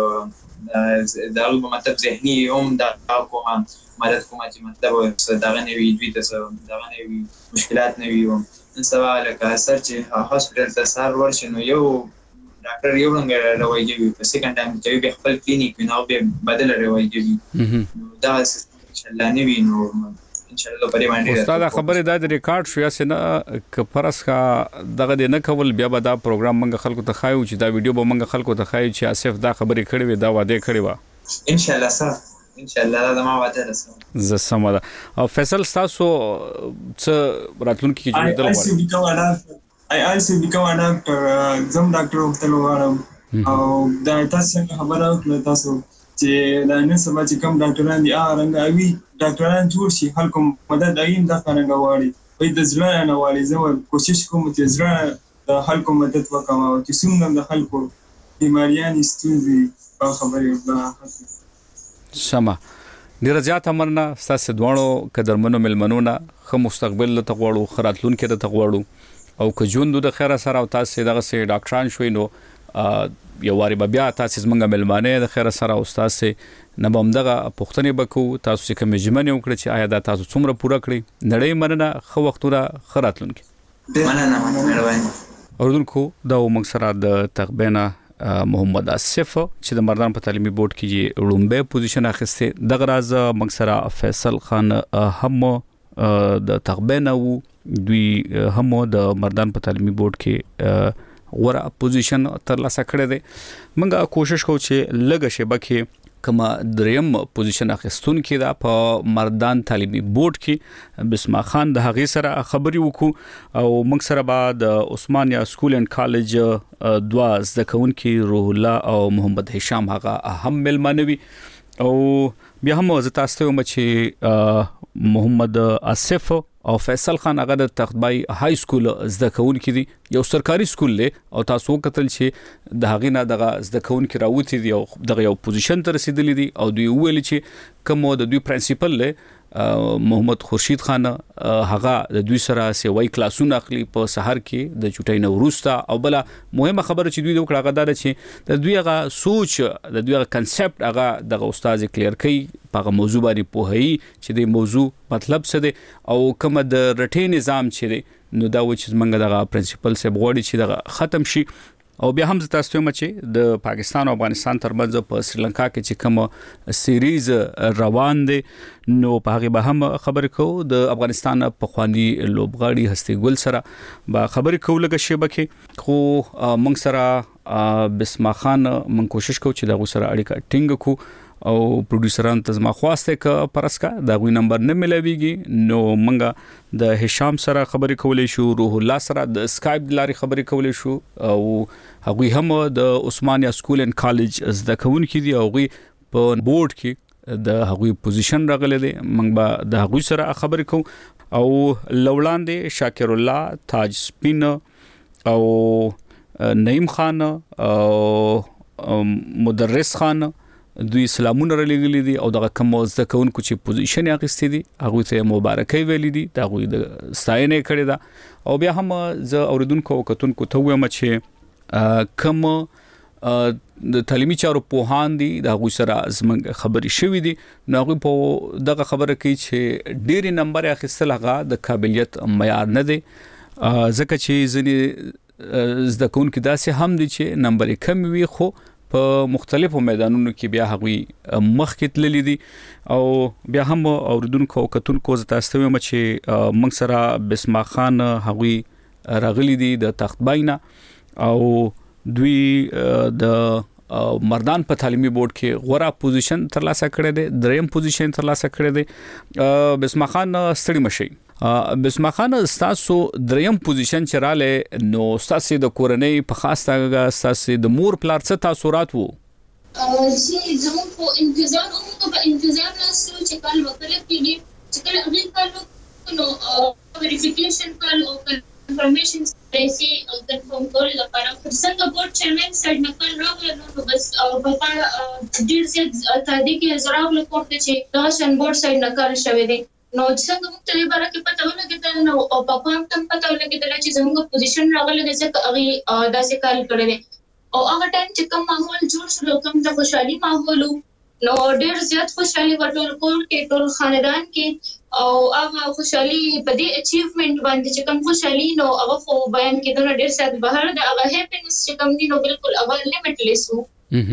دا غو مطلب ذهني هم دا کوم مدد کوم چې مطلب دا غنوي دوی ته دا غنوي مشکلات نه وي نن سبا لکه سر چې هاسپټل ته سار ورشي نو یو ډاکټر یو څنګه راوایي په سیکنډ ټایم چې به خپل کلینیک نو به بدل راوایي دا ان شاء الله نوی نو ان شاء الله پرې باندې استاد خبره دا د ریکارډ شو یا سينه ک پرس کا دغه نه کول بیا به دا پروګرام منګه خلکو ته خایو چې دا ویډیو به منګه خلکو ته خایو چې اسف دا خبره کړې وي دا واده کړې و ان شاء الله سره ان شاء الله دا ما واده رسو ز سمدا او فیصل تاسو څه راتلونکي کې جوړېدل I also become a doctor, زم ډاکټر وختلو غواړم او دا تاسو څنګه خبره وکړه تاسو چې دا نن سبا چې کوم ډاکټران دي هغه رنګوي ډاکټران جوړ شي خلکو مدد ایم دا څنګه غواړي په د ځړه نه واړي زه کوشش کوم چې ځړه د خلکو مدد وکم او چې څنګه د خلکو بیماریان ستونزې په خبرې وکړه سما ډیر زیات امرنا تاسو دوانو قدرمنو ملمنونه خو مستقبل ته غواړو خراتلون کې ته غواړو او که ژوند د خیره سره او تاسو دغه سي ډاکټران شوي نو یو واری بیا تاسو زمونږ ملمانه د خیره سره او تاسو نه بم دغه پښتنې بکو تاسو کوم جمعنه وکړي چې آیا دا تاسو څومره پوره کړی نړۍ مننه خو وختونه خراتلونکي مننه مننه اوردونکو دا موږ سره د تقبینا محمد اسف چې د مردان په تعلیمي بورډ کې وړومبه پوزیشن اخیسته دغه راز موږ سره فیصل خان هم د تقبینا وو دوی هم د مردان په تعلیمي بورډ کې غوړه پوزیشن ترلاسه کړې ده موږ کوشش کوو چې لږه شبکه کما دریم پوزیشن اخیستون کې دا په مردان تعلیمي بورډ کې بسما خان د هغه سره خبري وکړو او موږ سره بعد عثمانیا سکول اینڈ کالج دوا زکون کې روح الله او محمد هشام هغه اهم ملمانوي او بیا هم زه تاسو ته چې محمد اسف او فیصل خان هغه د تختبای های سکول زده کون کې دي یو سرکاري سکول له او تاسو کتل چې د هغې نه دغه زده کون کې راوتی دي او دغه یو پوزیشن ته رسیدلی دي او دوی ویل چې کوم د دوی پرنسپل له محمد خورشید خان هغه د دوی سره سیوای کلاسونه اخلي په سحر کې د چټای نوروستا او بل مهمه خبره چې دوی وکړه هغه دا چې د دوی هغه سوچ د دوی هغه کنسپټ هغه د استاد کلیر کوي په موضوع باندې پوهی چې د موضوع مطلب څه دی او کوم د رټې نظام چې دی نو دا و چې موږ دغه پرنسپل سه بغوړي چې دغه ختم شي او بیا هم تاسو ته مچ د پاکستان او افغانستان ترمنځ په سریلانکا کې چې کوم سیریز روان دي نو په هغه به هم خبرې کوو د افغانستان په خواني لوبغاړي هستي ګل سره با خبرې کوو لګه شبکه خو موږ سره بسما خان من کوشش کوو چې دا سره اړیکه ټینګ کو او پروډوسران ته زما خواسته ک پرسکا دا غوي نمبر نه ملويږي نو منګه د هشام سره خبرې کولې شو روح الله سره د اسکایپ لاري خبرې کولې شو او هغه هم د عثمانیا سکول اند کالج زده کوونکي دي او غوي په بورډ کې د هغوی پوزیشن راغله دي منګ به د هغوی سره خبرې کوم او لولاندې شاکر الله تاج سپین او نعیم خان او مدرس خان دوی سلامونه رلېږلي دي او دغه کوم زده کوونکو چې پوزیشن یې اخیستې دي هغوی ته مبارکۍ ویلې دي د هغوی د ستاینې کړې ده او بیا هم زه اوریدونکو او کتونکو ته وایم چې کوم د تعلیمي چارو پوهان دي د هغوی سره زموږ خبرې شوې دي نو هغوی په دغه خبره کوي چې ډېرې نمبر اخیستل هغه د قابلیت معیار نه دی ځکه چې ځینې زده کوونکي داسې هم دي چې نمبر یې کم وي خو په مختلفو میدانونو کې بیا هغوی مخکې تللي دي او بیا هم اوریدونکو او کتونکو زه تاسو ته وایم چې موږ سره بسما خان هغوی راغلي دي د تختباینه او دوی د مردان په تعلیمي بورډ کې غوړه پوزیشن ترلاسه کړې ده دریم پوزیشن ترلاسه کړې ده بسما خان ستړي مشي بسما خان تاسو دریم پوزیشن چراله نو تاسو د کورنۍ په خاص توګه تاسو د مور پلار څه تاثیرات وو چې زموږ په انتظار او په انتظار ناسو چې کال وکړه کېږي چې کله هغه کال نو ویریفیکیشن کال او انفارمیشن رسي او کنفرم کول لپاره څنګه بورډ چیرمن سره نقل راغله نو بس په پاره ډیر زیات تادی کې زراغ له کوټه چې دا شن بورډ سره نقل شوی دی نو څنګه موږ ته لپاره کې پته ولګیدل نو او په کوم تم پته ولګیدل چې زموږ پوزیشن راغله د ځکه هغه داسې کار کړی او هغه ټایم چې کوم ماحول جوړ شو کوم د خوشحالي ماحول نو ډېر زیات خوشحالي ورټول کول کې ټول خاندان کې او هغه خوشحالي په دې اچیومنت باندې چې کوم خوشحالي نو هغه خو بیان کېدل ډېر زیات بهر د هغه هپینس چې کوم دی نو بالکل هغه لیمیټلیس وو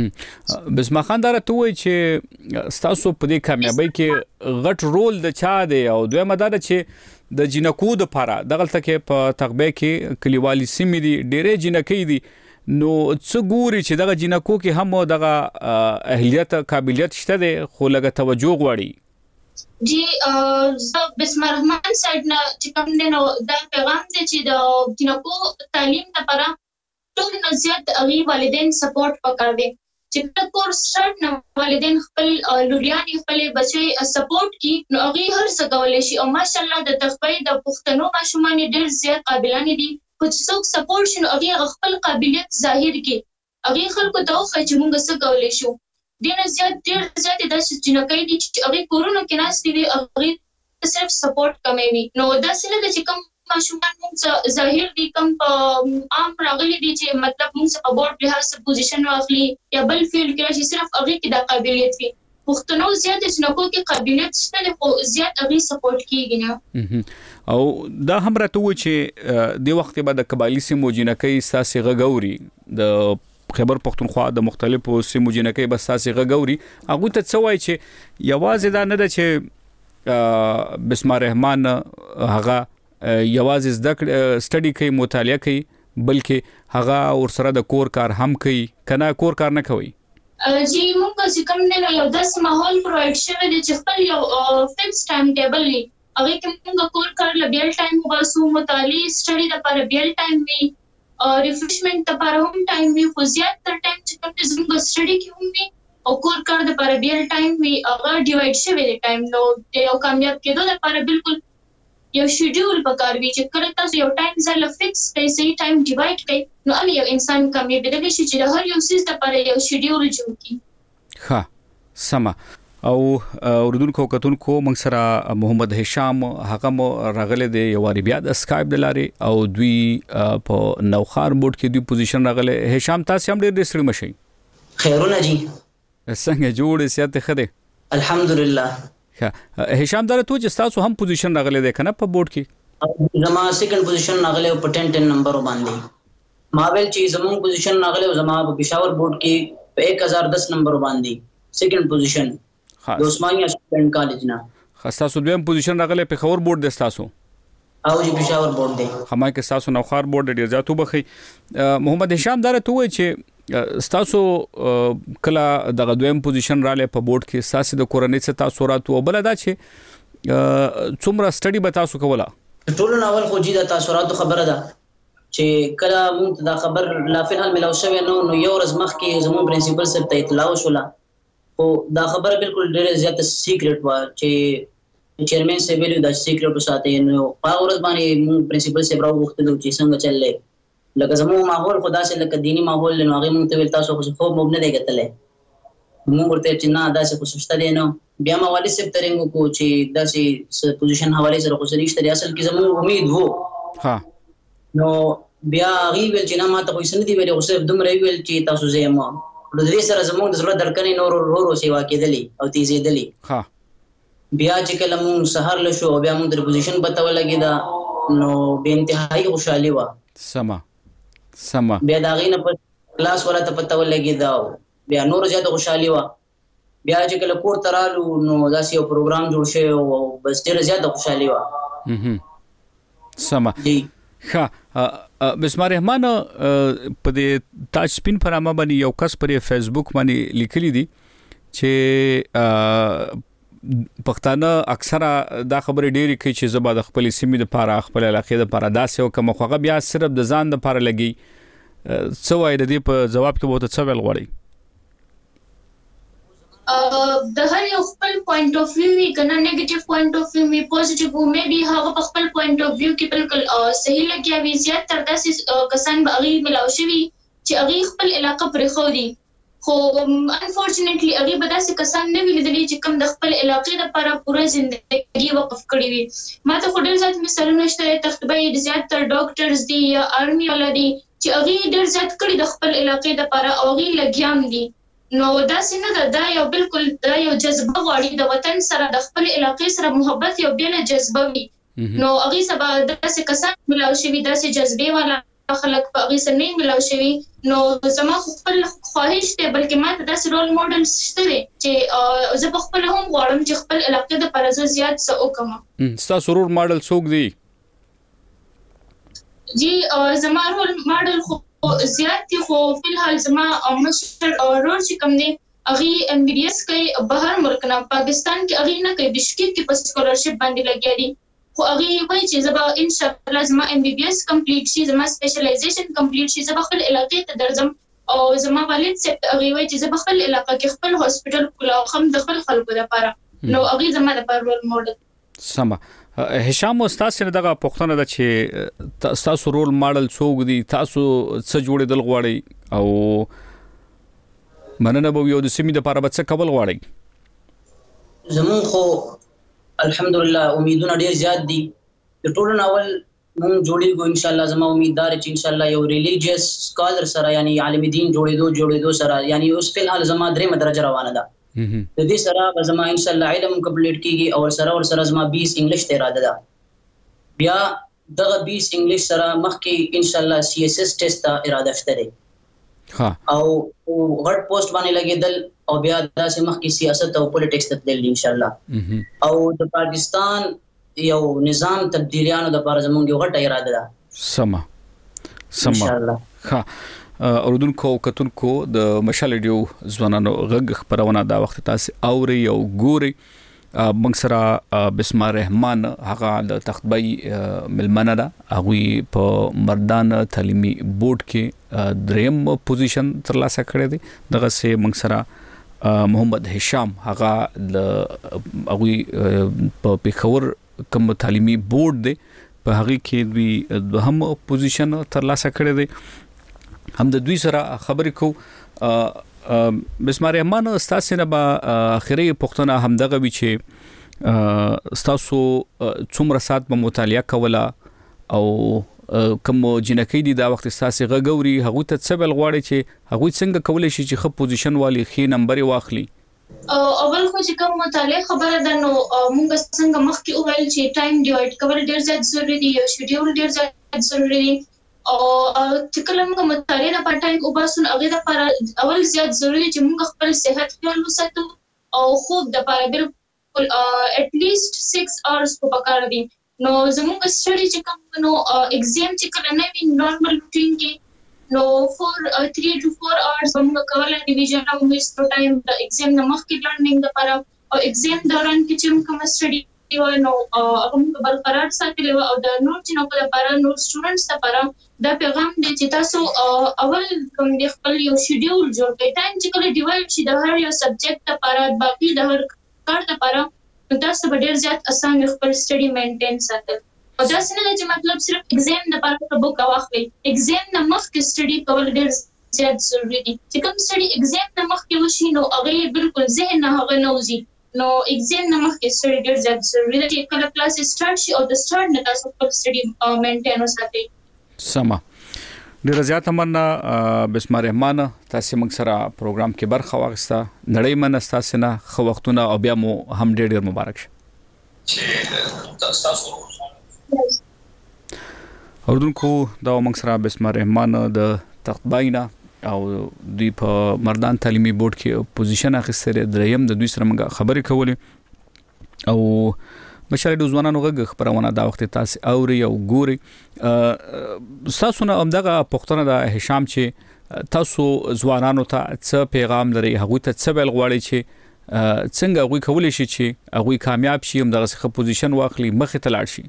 بسما خان دره ته وای چې تاسو په دې کامیابی کې غټ رول د چا دی او دوی مدار چې د جنکو د پاره دغه تکه په تغبه کې کلیوالي سیمې دي ډېرې جنکې دي نو څو ګوري چې دغه جنکو کې هم دغه اهلیت قابلیت شته دی خو لږه توجه غواړي جی زه بسم الرحمن سایډ نه چې کوم دی نو دا پیغام دی چې د جنکو تعلیم لپاره ټول نه زیات اوی والدین سپورټ پکړ دي چې د کورس شرط نه والدین خپل لوریاني خپل بچي سپورټ کی نو هغه هر څه کولای شي او ماشاءالله د تخبې د پښتنو ماشومان ډېر زیات قابلان دي خو چې څوک سپورټ شنو هغه خپل قابلیت ظاهر کی هغه خلکو ته خو چې موږ څه کولای شو ډېر زیات ډېر زیات د جنکې دي چې هغه کورونو کې ناس دي هغه صرف سپورټ کوي نو دا څه نه چې کوم ماشومان موږ ظاهر دي کوم عام راغلي دي چې مطلب موږ په بورډ له هر پوزیشن واخلي یا بل فیلډ کې راشي صرف هغه کې د قابلیت وي پښتنو زیات جنکو کې قابلیت شته خو زیات هغه سپورټ کیږي نه او دا هم راته و چې د وخت بعد د قبایلی سیمو جنکې ساسي غغوري د خبر پښتونخوا د مختلفو سیمو جنکې بس ساسي غغوري هغه ته څه وای چې یوازې دا نه ده چې بسم الله الرحمن هغه یوازې زده سټډي کوي مطالعه کوي بلکې هغه ور سره د کور کار هم کوي کنه کور کار نه کوي جی موږ چې کوم نه یو داس ماحول پرووایډ شوی دی چې خپل یو فکس ټایم ټیبل وي هغه کې موږ کور کار ل بیل ټایم وباسو مطالعه سټډي لپاره بیل ټایم وي او ریفریشمنت لپاره هم ټایم وي خو زیات تر ټایم چې کوم زموږ سټډي کې هم وي او کور کار لپاره بیل ټایم وي هغه ډیوایډ شوی دی ټایم نو یو کامیاب کېدو لپاره بالکل یو شیډول پکاروي چې کله تاسو یو ټایم ځل فکس کړئ صحیح ټایم ډیوایډ کړئ نو ان یو انسان کامیاب دی چې د هر یو سیس لپاره یو شیډول جوړ کړي ښه سما او اوردونکو کتونکو موږ سره محمد هشام هغه مو راغله دی یو واری بیا د اسکایپ د لارې او دوی په نوخار بورډ کې دوی پوزیشن راغله هشام تاسو هم ډېر سړي مشي خیرونه جی څنګه جوړ سیاته خده الحمدلله هشام دره تو چې تاسو هم پوزیشن راغله ده کنه په بورډ کې زما سیکنډ پوزیشن راغله په ټن ټن نمبر باندې ما ویل چې زموږ پوزیشن راغلی او زما په پېښور بورډ کې په یک هزار دس نمبر باندې سیکنډ پوزیشن د عثمانیه سټوډنټ کالج نه. خاصه دویم پوزیشن راغلی په پېښور بورډ د تاسو او چې پېښور بورډ دی همای کې تاسو نوخار بورډ ډیر زیاتو بخي. محمد هشام دار ته وای چې تاسو کله د دویم پوزیشن رااله په بورډ کې ساسي د کورنۍ څخه تاسو راتو بل دا چې څومره سټډي به تاسو کوله؟ ټول ناول خو جی د تاثیراتو خبره ده چې کله موږ دا خبر لا فلحال ملاو شوی نو نو یو ورځ مخکې زموږ پرنسپل صاحب ته اطلاع وشوله او دا خبره بالکل ډېره زیاته سیکریټ و چې چیرمن صاحب ویلو دا سیکریټ وساتئ. نو هغه ورځ باندې موږ پرنسپل صاحب راوغوښتلو چې څنګه چللی لکه زموږ ماحول خو داسې لکه دیني ماحول نو هغې موږ ته ویل تاسو خو خوب موږ نه دی کتلی. موږ ورته چې نه داسې خو شته دی. نو بیا ما والد صاحب ته رنګ وکړو چې داسې پوزیشن حوالې سره خو څه نشته دی. اصل کې زموږ امید و ها نو بیا هغې ویل چې نه ما ته خو څه نه دي ویلي خو صرف دومره یې ویل چې تاسو زه یم. نو د دې سره زموږ د زړه دړکنې نور ورو ورو سیوا کېدلې او تیزېدلې. بیا چې کله مونږ سهار له شو بیا مونږ د پوزیشن پته ولګېده نو بې انتهایي خوشحالي وه. سمه سمه بیا د هغې نه په کلاس والا ته پته ولګېده بیا نور زیاته خوشحالي وه. بیا چې کله کور ته رالو نو داسې یو پروګرام جوړ شوی او بس ډېره زیاته خوشحالي وه. سمه ښه بسمار رحمان په دې تاج سپین فرامه باندې یو کس پر فیسبوک باندې لیکلی دي چې پښتانه اکثره دا خبرې ډېری کوي چې زبا د خپل سیمې د پاره خپل علاقې د پاره داسې او کوم خوغه بیا صرف د ځان د پاره لګي. څه وایي د دې په جواب کې به څه ویل غواړي؟ د هر یو خپل پوینټ اف ویو وی کنه نیگیټیو پوینټ اف ویو می پوزټیو وو مې بي هغه په خپل پوینټ اف ویو کې بالکل صحیح لګیا وی زیات تر داسې کسان به هغه ملاو شوی چې هغه خپل علاقې پرې خو دي خو انفورچونټلی هغه به داسې کسان نه ویل دي چې کوم د خپل علاقې لپاره پوره ژوندۍ وقف کړی وي. ما ته خو ډېر زیات مثالونه شته تختبې زیات تر ډاکټرز دي یا آرمي ولدي چې هغه ډېر زیات کړی د خپل علاقې لپاره او هغه لګیام دي. نو دا څنګه دا یو بالکل دا یو جذبه غواړي د وطن سره د خپل علاقې سره محبت یو بیل جذبه وي. نو هغه سبا داسې کسان ملاو شوی داسې جذبه والا خلک په هغه سره نه ملاو شوی. نو زما خپل خواهش دی بلکې ما ته داسې رول موډل شته چې زه په خپل هم غواړم چې خپل علاقې د پرزو زیات څه وکم. تاسو رول موډل څوک دی؟ جی زما رول موډل خو زیات دي خو په الحال زما مشر رول چې کوم دی هغه ام بي ډي اس کوي بهر ملک نه پاکستان کې هغه نه کوي بشکیک کې په سکولرشپ باندې لګیا دي خو هغه وایي چې زما ان شاء الله زما ام بي بي اس کمپلیټ شي زما سپیشلایزیشن کمپلیټ شي زما خپل علاقې ته درځم او زما والد صاحب هغه وایي چې زما خپل علاقې کې خپل هاسپټل کولاو خم د خپل خلکو لپاره نو هغه زما لپاره رول موډل. سمه هشام استاد سره دغه پوښتنه ده چې تاسو رول ماډل څوک دي تاسو څه جوړېدل غواړئ او مننه به یو د سیمې د لپاره به څه کول غواړئ؟ زمون خو الحمدلله امیدونه ډیر زیات دي د ټولو ناول مون جوړیږو ان شاء الله زما امیددار چې ان شاء الله یو ریلیجیس سکالر سره یعنی عالم دین جوړېدو جوړېدو سره یعنی اوس په الحال زما درې مدرجه روانه ده د دې سره زما ان شاء الله علم کمپلیټ کیږي او سره ور سره زما بیس انګلیش ته اراده ده. بیا دغه بیس انګلیش سره مخکې ان شاء الله سی اس اس ټیسټ ته اراده شته ده. ها او غټ پوسټ باندې لګیدل او بیا داسې مخکې سیاست او پولیټکس ته تلل ان شاء الله او د پاکستان یو نظام تبدیلیانو د لپاره زموږ یو غټه اراده ده. سما سما ان شاء الله. ها اوردونکو کتونکو د مشال ډیو ځوانانو غږ خبرونه دا وخت تاسو اوري او ګوري موږ سره بسمار رحمان هغه د تختبای ملمنه ده هغه په مردان تعلیمي بورډ کې دریم پوزیشن ترلاسه کړی دی. دغه سه موږ سره محمد هشام هغه د هغه په پیښور کوم تعلیمي بورډ دی په هغه کې دوی دوهم پوزیشن ترلاسه کړی دی. هم د دوی سره خبرې کو بسمار رحمان استاد نه به اخري پښتنه هم دغه وی چې تاسو څومره سات په مطالعه کوله او کوم جنکی دي دا وخت تاسو غووري هغه ته څه بل غواړي چې هغه څنګه کولای شي چې خپ پوزیشن والی خې نمبر واخلي؟ اول خو چې کوم مطالعه خبره ده نو موږ څنګه مخکې وویل چې ټایم ډیوایډ کول ډیر زیات ضروری دی او شیډول ډیر زیات ضروری دی او چې کله موږ مطالعه د پټایم او باسون هغه د پر اول زیات ضروری چې موږ خپل صحت خیال وساتو او خوب د پر بالکل at least six hours په پکار دي نو زموږ سټډي چې کوم نو ایگزام چې کله نه وي نورمال روټین کې نو for three to four hours موږ کولای ډیویژن او میستو ټایم د ایگزام نه مخکې لرنینګ لپاره او ایگزام دوران کې چې کوم سټډي نو هغه موږ برقرار ساتلی او د نور چې نو په لپاره نور سټوډنټس لپاره دا پیغام دی چې تاسو اول کوم د خپل یو شیډول جوړ کړئ ټایم چې کله ډیوایډ شي د هر یو سبجیکټ لپاره باقي د هر کار لپاره نو تاسو به ډیر زیات اسان خپل سټډي مینټین ساتل او دا څنګه چې مطلب صرف ایگزام لپاره په بوک واخلئ ایگزام نه مخکې سټډي کول ډیر زیات ضروری دي چې کوم سټډي ایگزام نه مخکې وشي نو هغه بالکل ذهن نه هغه نوځي نو ایگزام نه مخکې سټډي ډیر زیات ضروری ده چې کله کلاس سٹارټ شي او د سٹارټ نه تاسو خپل سټډي مینټین وساتئ. سما ډیر زیات مننه بسم رحمان تاسو موږ سره پروګرام کې برخه واغسته نړۍ منستا سينه خو وختونه او بیا مو هم ډیر ډیر مبارک شه. تاسو اوردونکو دا موږ سره بسم رحمان د تختباینا او دوی په مردان تعلیمي بورډ کې پوزیشن اخیستره دریم د دوی سره موږ خبرې کولې او بشری د ځوانانو غږ خبرونه دا وخت تاسو اوري او ګوري تاسو نه همدغه پښتنه د هشام چې تاسو ځوانانو ته څه پیغام لري هغه ته څه بل غواړي چې څنګه هغه کولای شي چې هغه کامیاب شي همدغه څه پوزیشن واخلي مخې ته لاړ شي.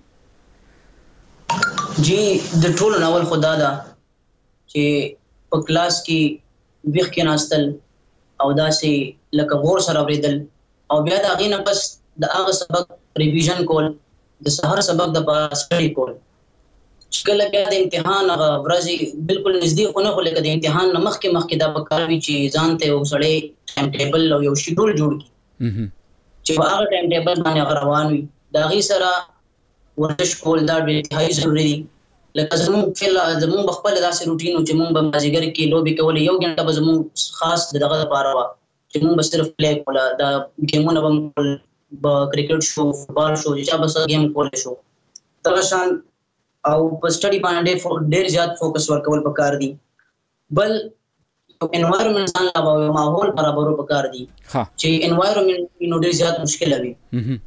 جی د ټول ناول خدا دا چې په کلاس کې ویخ کې ناستل او داسې لکه غور سره اوریدل او بیا دا غینه پس د هغه سبق ریویژن کول د سحر سبق د پاسټډي کول چې کله بیا د امتحان هغه ورځي بالکل نږدې خونه خو لکه د امتحان نه مخکې مخکې دا پکاروي چې ځان ته وسړې ټایم ټیبل او یو شیډول جوړ کړي چې په هغه ټایم ټیبل باندې روان وي دا غي سره ورزش کول دا ډېر هاي ضروري دي. لکه زموږ فعلا زموږ خپل داسې روټین چې موږ په مازیګر کې لوبي کولې یو غنټه به زموږ خاص دغه لپاره وا چې موږ بس صرف پلی کوله دا گیمونه به په کرکټ شو فوتبال شو چې بس گیم کولې شو ترشان او په سټډي باندې ډېر زیات فوکس ورکول پکار دي. بل انوایرنمنت ځان لا به ماحول برابر پکار دي چې انوایرنمنت نو ډېر زیات مشکل وي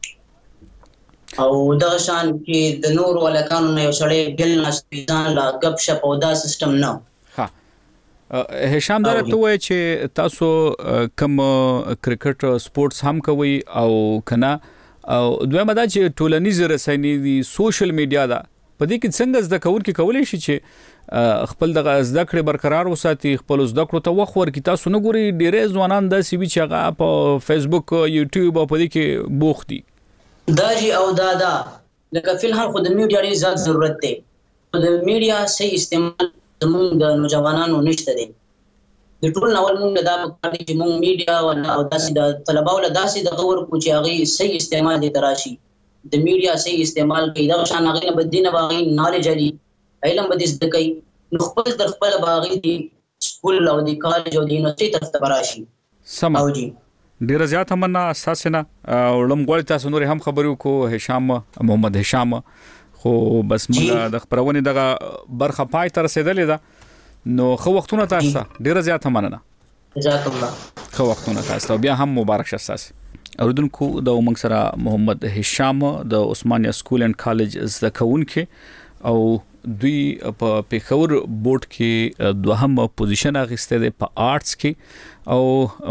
او دا شان کې د نور ولکانو نه یو سړی ګل ناشتيزان لا غب شپ او دا سیستم نه. ها هشام دره ته وای چې تاسو کوم کرکټ سپورتس هم کوي او کنه او دویمه دا چې ټولنیز رسنۍ دي سوشل میډیا دا په دې کې څنګه زده کوونکي کولای شي چې خپل د زده کړې برقرار وساتي خپل زده کړو ته وخت ورکړي. تاسو نه ګوري ډېر ځوانان د سی وی چې هغه په فیسبوک یوټیوب او په دې کې بوخت دي دا جی او دا دا لکه فلحال خو د میډیا ډېر زیات ضرورت دی د میډیا صحیح استعمال زموږ د نوجوانانو نشته دی د ټول ناول موږ دا پکار دي چې موږ میډیا او داسې د طلباو له داسې د غور کو چې هغه صحیح استعمال دي تراشي د میډیا صحیح استعمال کوي دا شان هغه نه بدینه باغی نالج علي علم بده زده کوي نو خپل در خپل باغی دي سکول او د کالج او د یونیورسيټي ترته براشي. سم او جی ډیر زیات مننه اساسا نه ولم غوړ تاسو نور هم خبرو کو هشام محمد هشام خو بس موږ د خبرونه دغه برخه پای تر رسیدلې ده نو خو وختونه تاسو ډیر زیات مننه جزاک الله خو وختونه تاسو بیا هم مبارک شه تاسو. اوردونکو د موږ سره محمد هشام د عثمانیه سکول اینڈ کالج زده کوونکې او دوی په پیښور بورډ کې دوهم پوزیشن اخیسته ده په آرټس کې او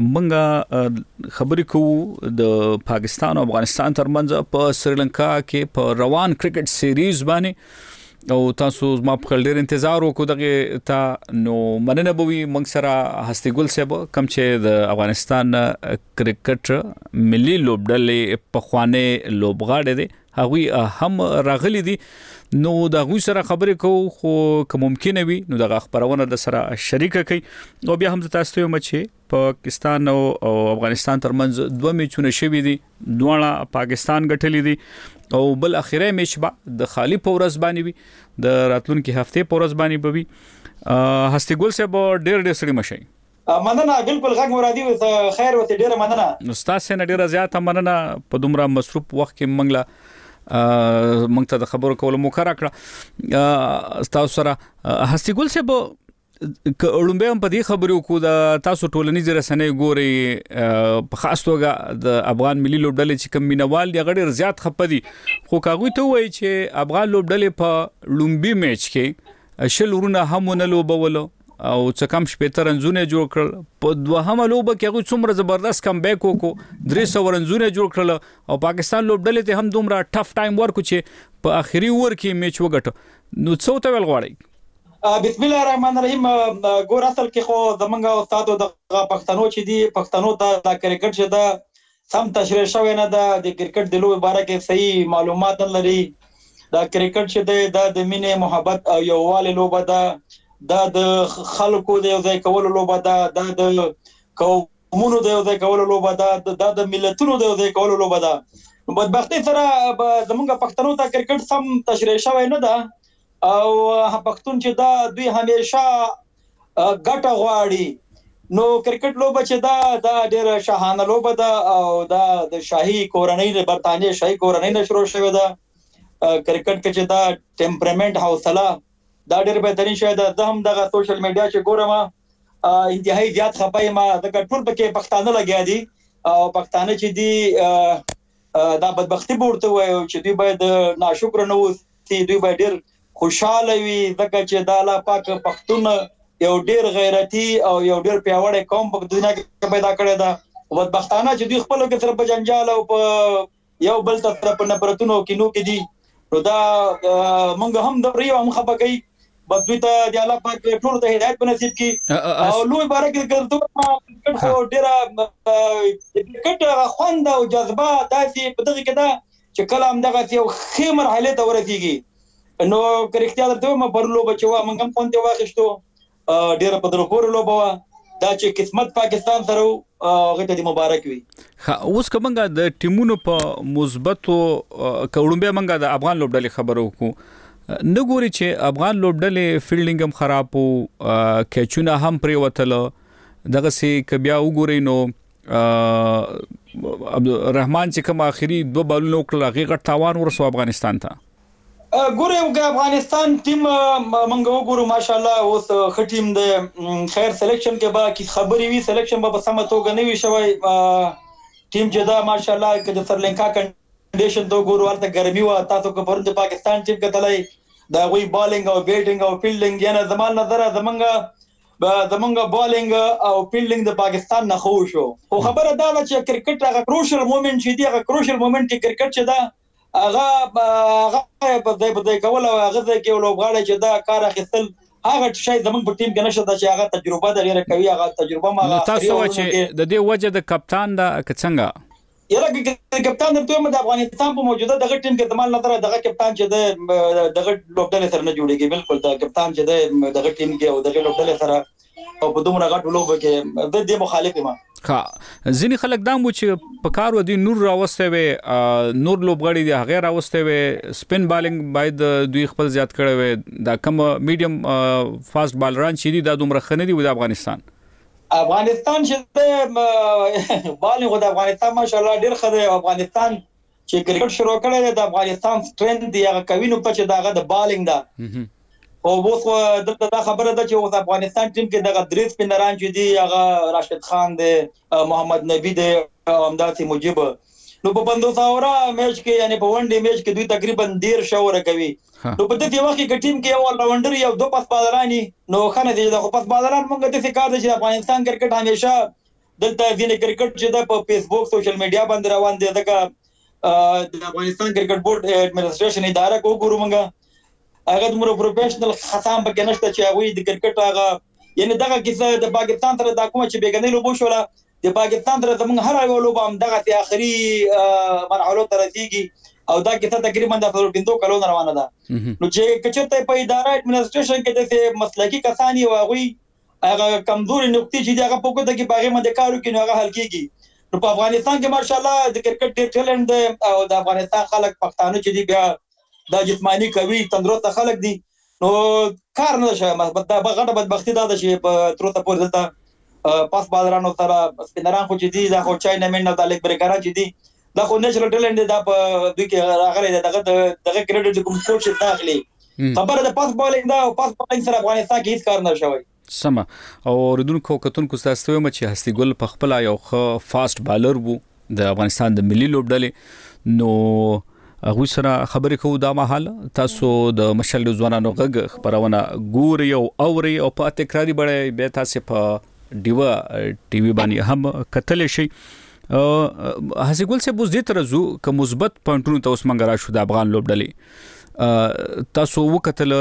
موږ خبرې کوو د پاکستان او افغانستان ترمنځ په سریلانکا کې په روان کرکټ سیریز باندې او تاسو ما په ډېر انتظار وکړو دغه ته نو مننه بوي موږ سره هستي ګل صاحب کوم چې د افغانستان کرکټ ملي لوبډلې په خوانه لوبغاړي دي هغه هم راغلي دي نو دا غوي سره خبرې کوو خو کوم ممکن وي نو دا خبرونه د سره شریک کړي او بیا هم تاسو ته مچې پاکستان او افغانستان ترمنځ دوه میچونه شوي دي دوه پاکستان ګټلې دي او بل اخیری میچ به د خالی پورز باندې وي د راتلونکي هفته پورز باندې بوي هستي ګل صاحب ډېر ډېر سړي مشي مننه بالکل غږ مرادي و خیر وته ډیره مننه نو تاسو نه ډیره زیاته مننه په دومره مصروف وخت کې منګله موږ ته د خبرو کولو موقع راکړه. تاسو سره هستي ګل صاحب که اړومبه هم په دې خبرو کو د تاسو ټولنیز رسنۍ ګوري په خاص توګه د افغان ملي لوبډلې چې کوم مینوال دی غړي زیات خپدي خو کاغوي ته وایي چې افغان لوبډلې په لومبي میچ کې شل ورونه هم نه لوبولو او څه کم شپږ رنزونه جوړ کړل په دوهمه لوبه کې هغه څومره زبردست کم بیک وکړو درې سو رنزونه جوړ کړل او پاکستان لوبډلې ته هم دومره ټف ټایم ورکو چې په اخري ور کې میچ وګټو. نو څو ته ویل غواړي؟ بسم الله الرحمن الرحیم. ګور اصل کې خو زمونږ استادو د پښتنو چې دی پښتنو ته د کرکټ چې دا سم تشریح شوی نه ده د کرکټ د لوبې باره کې صحیح معلومات نه لري. دا کرکټ چې دی دا د مینې محبت او یووالي لوبه ده دا د خلکو د یو ځای کولو لوبه ده دا د قومونو د یو ځای کولو لوبه ده دا د ملتونو د یو ځای کولو لوبه ده. بدبختي سره زمونږ پښتنو ته کرکټ سم تشریح شوی نه ده او پښتون چې دا دوی همیشه ګټه غواړي. نو کرکټ لوبه چې دا دا ډېر شاهانه لوبه ده او دا د شاهي کورنۍ د برتانیې شاهي کورنۍ نه شروع شوې ده. کرکټ کې چې دا ټمپرمنټ حوصله دا ډېر بهترین شی ده. زه هم دغه سوشل میډیا چې ګورم انتهایی زیات خپه یم ځکه ټول پکې پښتانه لګیا دي او پښتانه چې دي دا بدبختي به ورته وایو چې دوی باید ناشکره نه اوسي دوی باید ډېر خوشاله وي ځکه چې دا الله پاک پښتون یو ډېر غیرتي او یو ډېر پیاوړی قوم په دنیا کې پیدا کړی ده. بدبختانه چې دوی خپل کې سره په جنجال او په یو بل تر په نفرتونو کې نو کې دي نو دا موږ هم د ریو هم خپه کوي بس دوی ته د الله پاک ټول ته هدایت په نصیب کړي او لوی بارک ګرځو خو ډېر کرکټ خوند او جذبه داسې په دغه کې ده چې کله هم دغه یو ښه مرحله ته ورسیږي. نو کرکټیا درته ما پر لوبه چې وا موږ هم پونته واخښتو ډېر په درو پور لوبه دا چې قسمت پاکستان سره هغه ته مبارک وي. اوس کومه د ټیمونو په مثبتو کوړمبه منګه د افغان لوبډلې خبرو کو نه ګوري چې افغان لوبډلې فیلډینګ هم خراب وو کیچونه هم پرې وتل دغه سي کبیا وګوري نو عبدالرحمن چې کوم اخري دوه بالونه وکړل هغه غټ تاوان ورسو افغانستان ته. ګورم افغانستان ټیم منګو ګورو ماشاءالله اوس ښه ټیم دی خیر سلیکشن کې با کی خبري وی سلیکشن به سم توګه نه وی شوی ټیم چې دا ماشاءالله کې د سرلنکا کنډیشن تو ګورو ورته ګرمي وا تاسو کو پرند پاکستان ټیم کتلای دا وی بالینګ او بیټینګ او فیلډینګ یعنی زمان نظر زمونږ زمونږ بالینګ او فیلډینګ د پاکستان نه خو شو خو خبره دا ده چې کرکټ هغه کروشل مومنت چې دی هغه کروشل مومنت کې کرکټ چې دا هغه هغه په دې په دې کول او هغه کې لوبغاړي چې دا کار اخیستل هغه شی زمونږ په ټیم کې نشته چې هغه تجربه لري کوي هغه تجربه ما تاسو چې د دې وجه د کپتان دا څنګه یره کپتان درته د افغانستان په موجوده دغه ټیم کې زمال نظر دغه کپتان چې د دغه لوبډلې سره نه جوړیږي بالکل دا کپتان چې د دغه ټیم کې او دغه لوبډلې سره او په دومره غټ لوب کې د دې مخالف ما ها ځینی خلک دا مو چې په کار ودی نور راوسته وي نور لوبغړي دی هغه راوسته وي سپین بالینګ باید دوی خپل زیات کړي وي دا کم میډیم فاست بالران چې دی د دومره خنه دی د افغانستان افغانستان چې بالینګ د افغانستان ماشاءالله ډیر خدای افغانستان چې کرکټ شروع کړی د افغانستان سټرنث دی هغه کوي نو په چې داغه د بالینګ دا او اوس دلته خبره ده چې اوس افغانستان ټیم کې دغه درې سپینران چې دی هغه راشد خان دی محمد نبی دی امداتي مجيب نو په بندو ساورا میچ کې یعنی په ون ډے میچ کې دوی تقریبا ډیر شاور کوي نو په دې وخت کې ټیم کې یو راونډر یو دوه پاس بالرانی نو خنه دي د پاس بالران موږ د څه کار دي چې افغانستان کرکټ همیشه دلته ځینې کرکټ چې د په فیسبوک سوشل میډیا باندې روان دي دغه د افغانستان کرکټ بورډ ایڈمنسټریشن اداره کو ګورو موږ هغه د مور پروفیشنل خصام په کې نشته چې هغه د کرکټ هغه یعنی دغه کیسه د پاکستان سره د کوم چې بیګنې لوبو شوله د پاکستان سره زموږ هر یو لوب هم دغه ته اخري مرحله ته رسیږي او دا کیسه تقریبا د پروینتو کلو روانه ده نو چې کچته په اداره ایڈمنسټریشن کې د مسلکی کسانی او هغه هغه کمزوري نقطې چې هغه په کوته کې باغې مده کارو کې نو هغه حل کیږي نو په افغانستان کې ماشاءالله د کرکټ ډېر ټیلنټ او د افغانستان خلک پښتانه چې دی بیا دا جسمانی کوي تندرست خلک دي نو کار نه شه دا غټه بدبختی دا چې په تروته پور دلته پاس بالرانو سره سپینران خو چې دي دا خو چای نه مننه د لیک بریکارا چې دي دا خو نېچرل ټیلنټ دا په دوی کې راغلي دغه دغه کریډټ کوم کوچ داخلي خبره د پاس بالینګ دا او پاس بالینګ سره افغانستان کې هیڅ کار نه شوی. سم او ردونکو کتونکو تاسو ته مچ هستی ګل په خپل یو خ فاست بالر وو د افغانستان د ملي لوبډلې نو هغه سره خبرې کوو دا مهال تاسو د مشل ځوانانو غږ خبرونه ګوري او اوري او په تکراری بړې به تاسو په دیوا ټي وي باندې هم کتل شي. هسې ګل څه بوز دي ترزو ک مثبت پوینټونو ته اوس منګرا شو د افغان لوبډلې تاسو وکتل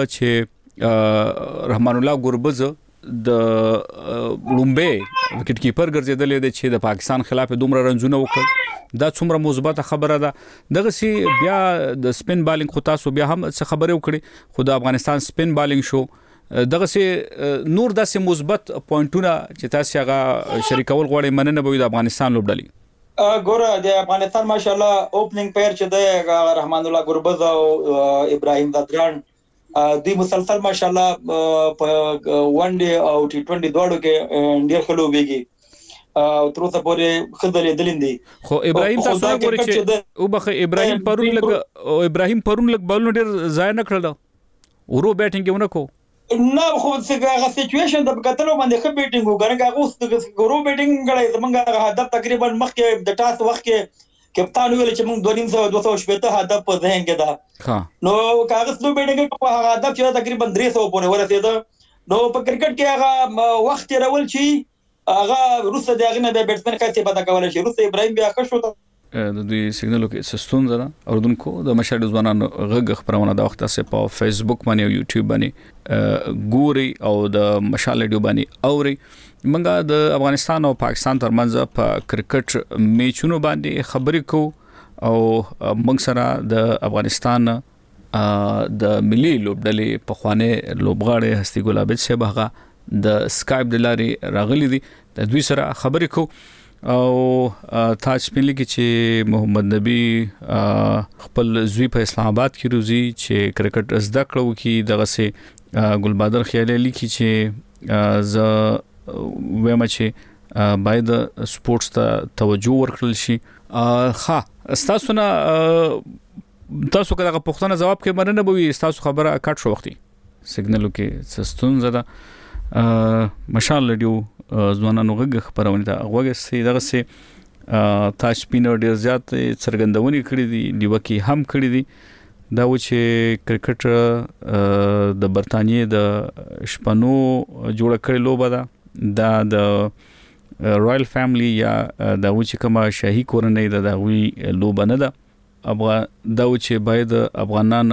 چې رحمان الله ګوربز د لومبه وکټ کیپر ګرځیدل دي چې د پاکستان خلاف دومره رنزونه وکړ دا څومره مثبت خبره ده. دغه سی بیا د سپین بالینګ خو تاسو بیا هم څه خبره وکړي خو د افغانستان سپین بالینګ شو دغه سی نور داسې مثبت پوینټونه چې تاسو هغه شریکول غواړي مننه به د افغانستان لوبډلې. ګوره د افغانستان ماشاءالله اوپننګ پیر چې د رحمان الله ګوربز او ابراهیم دادګان دوی مسلسل ماشاءالله په ون ډے او ټي ټوئنټي دواړو کې ډیر ښه لوبېږي او تر اوسه پورې خدای دلیندي. خو ابراهیم تاسو وګورئ چې او بخ ابراهیم پرون لګ او ابراهیم پرون لګ بولونه ډیر ځای نه کړل ورو بیټینګ کې ونه کو نه خو څنګه سچويشن د کتلو باندې خو بیټینګ وګورئ هغه اوس د ورو بیټینګ غړي زمونږ هدف تقریبا مخکې د ټاس وخت کې کپتان ویل چې موږ دوه نیم سو دوه سو شپږ هدف په ذهن کې ده نو کاغذ نو بیټینګ په هغه هدف چې تقریبا درې سو پورې ورسېده نو په کرکټ کې هغه وخت راول شي هغه روسه دغه نه د بیټسمن کاتي پتا کولای شي روسه ابراهیم بیا ښه شو د دوی سیګنالو کې سستون زده اوردونکو د مشهد ځوانانو غږ خبرونه د وخت سره په فیسبوک باندې او یوټیوب باندې ګوري او د مشال ډیو باندې اوري منګه د افغانستان او پاکستان ترمنځ په کرکټ میچونو باندې خبرې کو او موږ سره د افغانستان د ملي لوبډلې په خوانه لوبغاړي هستی ګل عابد صاحب هغه د سکایپ د لارې راغلي دي د دوی سره خبرې کو او تاج پینلی کې چې محمد نبی خپل زوی په اسلام آباد کې روزي چې کرکټ زده کړو کې دغه سه ګلبادر خیالي لیکي چې ز وېم چې باید سپورتس ته توجه ورکړل شي. ښه تاسو نه تاسو کله پوښتنه جواب کې مننه بوي تاسو خبره کټ شو وختي سیګنالو کې سستون زده مشال ډیو ځوانانو غږ خبرونه دا غوږه دغه سه تاج پینو ډیر زیات څرګندونې کړې دي نیوکي هم کړې دي دا و چې کرکټ د برتانیې د شپنو جوړ کړي لوبه ده دا د رویل فیملی یا دا و چې کومه شاهي کورنۍ ده دا وی لوبه نه ده افغان دا و چې باید افغانان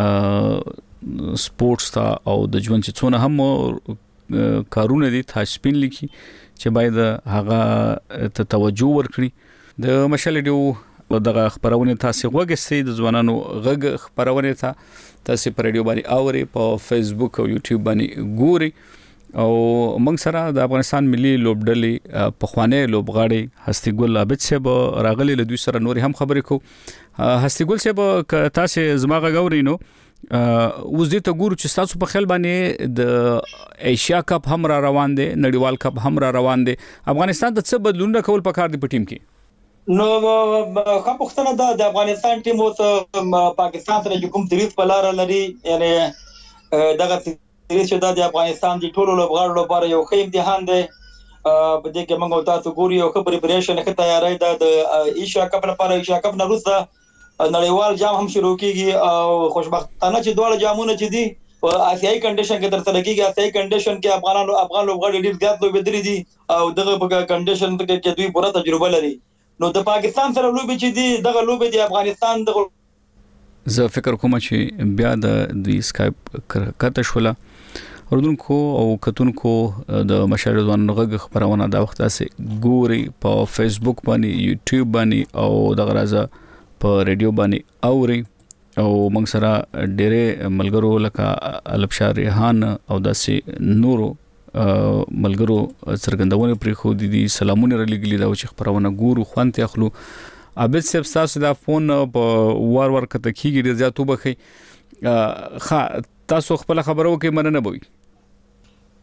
سپورتس ته او د ژوند چې څونه هم کارونه دي تاسو لیکي چې باید هغه ته توجه ورکړي د مشال ډیو دغه خبرونه تاسو وګورئ د ځوانانو غږ خبرونه تاسو په رادیو باندې اوري په فیسبوک او یوټیوب باندې ګوري او موږ سره د افغانستان ملي لوبډلې په خوانه لوبغاړي هستی ګل عابد صاحب راغلي له دوی سره نور هم خبرې کو هستی ګل صاحب تاسو زماغه غوري نو اوس دې ته ګورو چې تاسو په خیال باندې د ایشیا کپ هم را روان دي نړیوال کپ هم را روان دي افغانستان ته څه بدلون کول پکار دي په ټیم کې نو خو پښتنه د افغانستان ټیم اوس پاکستان سره کوم دریس په لار لري یعنی دغه دریس چې د افغانستان د ټولو لوبغاړو لپاره یو ښه امتحان دی په دې کې موږ تاسو ګوري او خبرې پریشن ښه تیاری ده د ایشیا کپ لپاره ایشیا کپ نه وروسته نړیوال جام هم شروع کیږي او خوشبختانه چې دواړه جامونه چې دي په آسیایي کنډیشن کې تر سره کیږي آسیایي کنډیشن کې افغانانو افغان لوبغاړي ډیر زیات لوبېدلي دي او دغه په کنډیشن کې دوی پوره تجربه لري نو د پاکستان سره لوبې چې دي دغه لوبې دي افغانستان دغه زه فکر کوم چې بیا د د سکایپ کته شولا اوردونکو او کتونکو د مشال ځوان غږ خبرونه دا وخت اسه ګوري په فیسبوک باندې یوټیوب باندې او دغه راځه په ریډیو باندې اوري او موږ سره ډېرې ملګرو لکه البشار ریحان او داسې نورو ملګرو څرګندونه پرې خو دي سلامونه رلګلي دا چې خبرونه ګورو خوانته اخلو عابد صاحب تاسو دا فون په وار وار کته کیږي ډېر زیات وبخي ښه تاسو خپل خبرو کې مننه بوي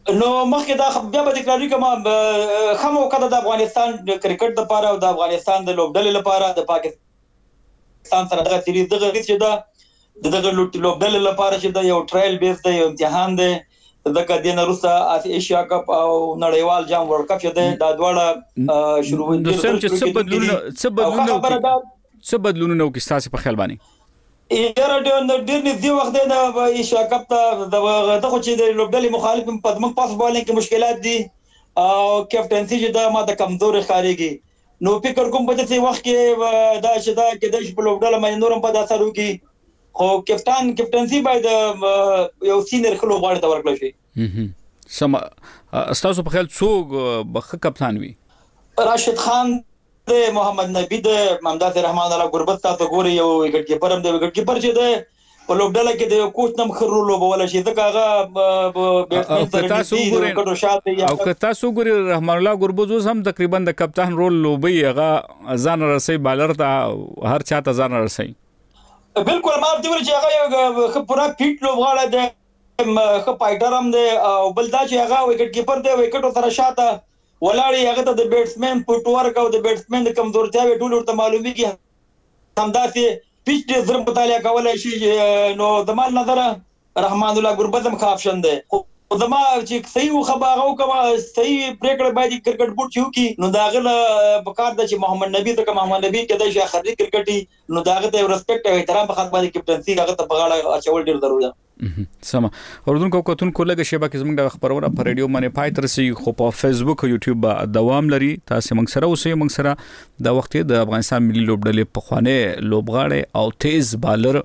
نو مخکې دا بیا به تکراری کوم خمو کده د افغانستان د کرکټ لپاره او د افغانستان د لوبډلې لپاره د پاکستان سره دغه سریز دغه چې دا دغه لوبډلې لپاره چې دا یو ټرایل بیس دی یو امتحان دی دغه د نروسا ایشیا کپ او نړیوال جام ورلد کپ چې دا دواړه شروع د سم چې څه بدلونه څه بدلونه څه بدلونه نو کې تاسو په خیال باندې یاره ډېر ډېر نږدې وخت دی د ایشیا کپ ته د خو چې د لوبډلې مخالف په دمن پاس بالینګ کې مشکلات دي او کیپټنسي چې دا ماته کمزور ښکارېږي نو فکر کوم په دې وخت کې دا چې دا کې د لوبډلې باندې نورم په اثر وکړي خو کپټان کیپټنسي باید یو سینیر خلک غواړي ته ورکړل شي سم تاسو په خیال څوک بخ کپتان وي راشد خان د محمد نبی د ممداد رحمان الله غربت تاسو ګوري یو وکټ کیپر هم د وکټ کیپر چې د په لوبډله کې د کوچ نم خرو لوبول شي ځکه هغه بیټسمن تاسو ګوري او که تاسو ګوري رحمان الله غربت هم تقریبا د کپتان رول لوبي هغه ځان رسي بالر ته هر چاته ځان رسي بالکل ما د ویل چې هغه پورا فټ لوبغاړه ده خو پایټر هم ده او بل دا چې هغه وکټ کیپر دی وکټ سره شاته ولاړی هغه ته د بیټسمن فوټ ورک او د بیټسمن د کمزورتیاوې ټول ورته معلومیږي همداسې پیچ دې زر مطالعه کولای شي نو د مال نظر رحمان الله غربت هم خاپشن دی خو زما چې صحیح خبره او کما صحیح پریکړه باید کرکټ بورډ چو کی نو داغه په کار د چې محمد نبی ته محمد نبی کې د شاخري کرکټي نو داغه ته ریسپیکټ او احترام په خاطر باندې کیپټنسي هغه ته په غاړه اچول ډیر ضروري ده سم اوردونکو کوتون کوله شبکه زموږ د خبرونه په رادیو باندې پای تر سي خو په فیسبوک او یوټیوب با دوام لري تاسو موږ سره اوسئ موږ سره د وخت د افغانستان ملي لوبډلې په خوانه لوبغاړي او تیز بالر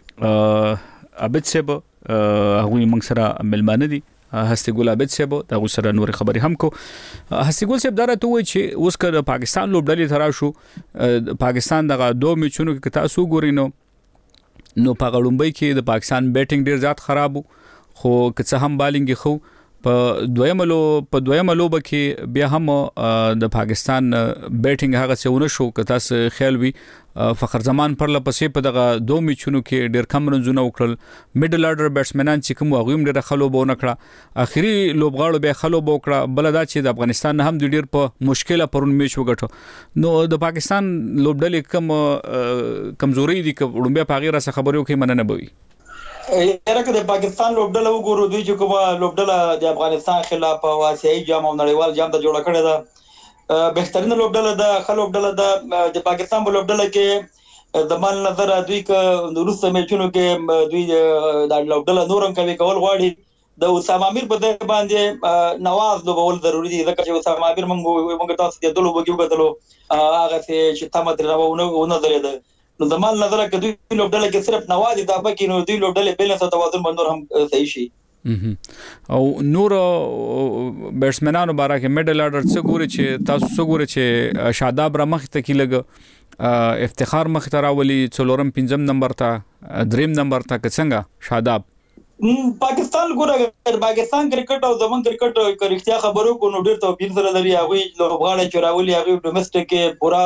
عبد سیب هغه موږ سره ملمانه دي هستی ګل عبد سیب دا سره نور خبري هم کو هستی ګل سیب درته وای چې اوس کله پاکستان لوبډلې ترا شو پاکستان دغه دوه میچونو کې تاسو ګورینو نو په غړومبۍ کې د پاکستان بیټینګ ډیر زیات خراب خو که څه هم بالینګ خو په دویمه لو په دویمه لوب کې بیا هم د پاکستان بیټینګ هغه څونه شو که تاسو خیال وي فخر زمان پر لپسې په دغه دوه میچونو کې ډیر کم رنزونه وکړل میډل آرډر بیټسمنان چې کوم واغویم ډیر خلو بو نکړه اخري لوبغاړو به خلو بو کړه بل دا چې د افغانستان هم ډیر په مشکله پرون میچ وګټو نو د پاکستان لوبډلې کم کمزوري دي که وړاندې پاغیره څخه خبرو کې مننه بوي یره د پاکستان لوبډله وګورو دوی چې کومه لوبډله د افغانستان خلاف په آسیایي جام او نړیوال جام ته جوړه کړې ده بهترین لوبډله ده خلک لوبډله ده د پاکستان په لوبډله کې د مال نظر دوی ک روسه میچونو کې دوی د لوبډله نورم کوي کول غواړي د اسامه امیر په ځای باندې نواز لوبول ضروری دي ځکه چې اسامه امیر موږ موږ تاسو ته دلو وګیو غتلو هغه چې تمه درنه ونه درېده نو د مال نظر کې دوی لوبډله کې صرف نواز د پکې نو دوی لوبډله بیلنس او توازن باندې هم صحیح شي او نور بیټسمنانو بارکه میډل آرډر څه ګوري چې تاسو څه ګوري چې شاداب را مخ ته کې لګ افتخار مخ ته راولي څلورم پنځم نمبر ته دریم نمبر ته څنګه شاداب پاکستان ګوره پاکستان کرکټ او زمون کرکټ کریختیا خبرو کو نو ډیر توپیر سره لري هغه لوبغاړي چراولي هغه ډومېسټک کې پورا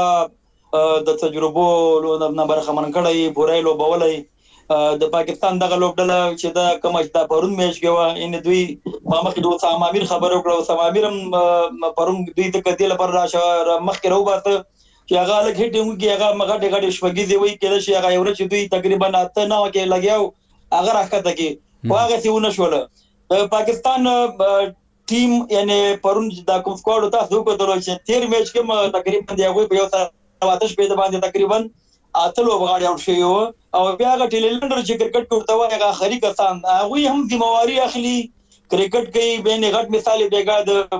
د تجربو نمبر خمن کړی پورا لوبولای د پاکستان دغه لوبډله چې دا کوم چې دا پرون میچ کې و ان دوی ما مخکې دوه سامامیر خبرو کړو سامامیر پرون دوی د کدی لپاره راشه مخکې راو بارته چې هغه لږ هټینګ کې هغه مغه ډېر شپږی دی وای کله چې هغه یو چې دوی تقریبا اته نه کې لګیاو هغه راکته کې واغه سیونه شول د پاکستان ټیم یعنی پرون دا کوم سکواډ تاسو کو درو چې تیر میچ کې تقریبا دی هغه په یو سره واتش په باندې تقریبا اتلو بغاړي او شی او بیا غ ټیلندر چې کرکټ کوته وای هغه خري کسان هغه هم ذمہواری اخلي کرکټ کوي بین غټ مثال دیګه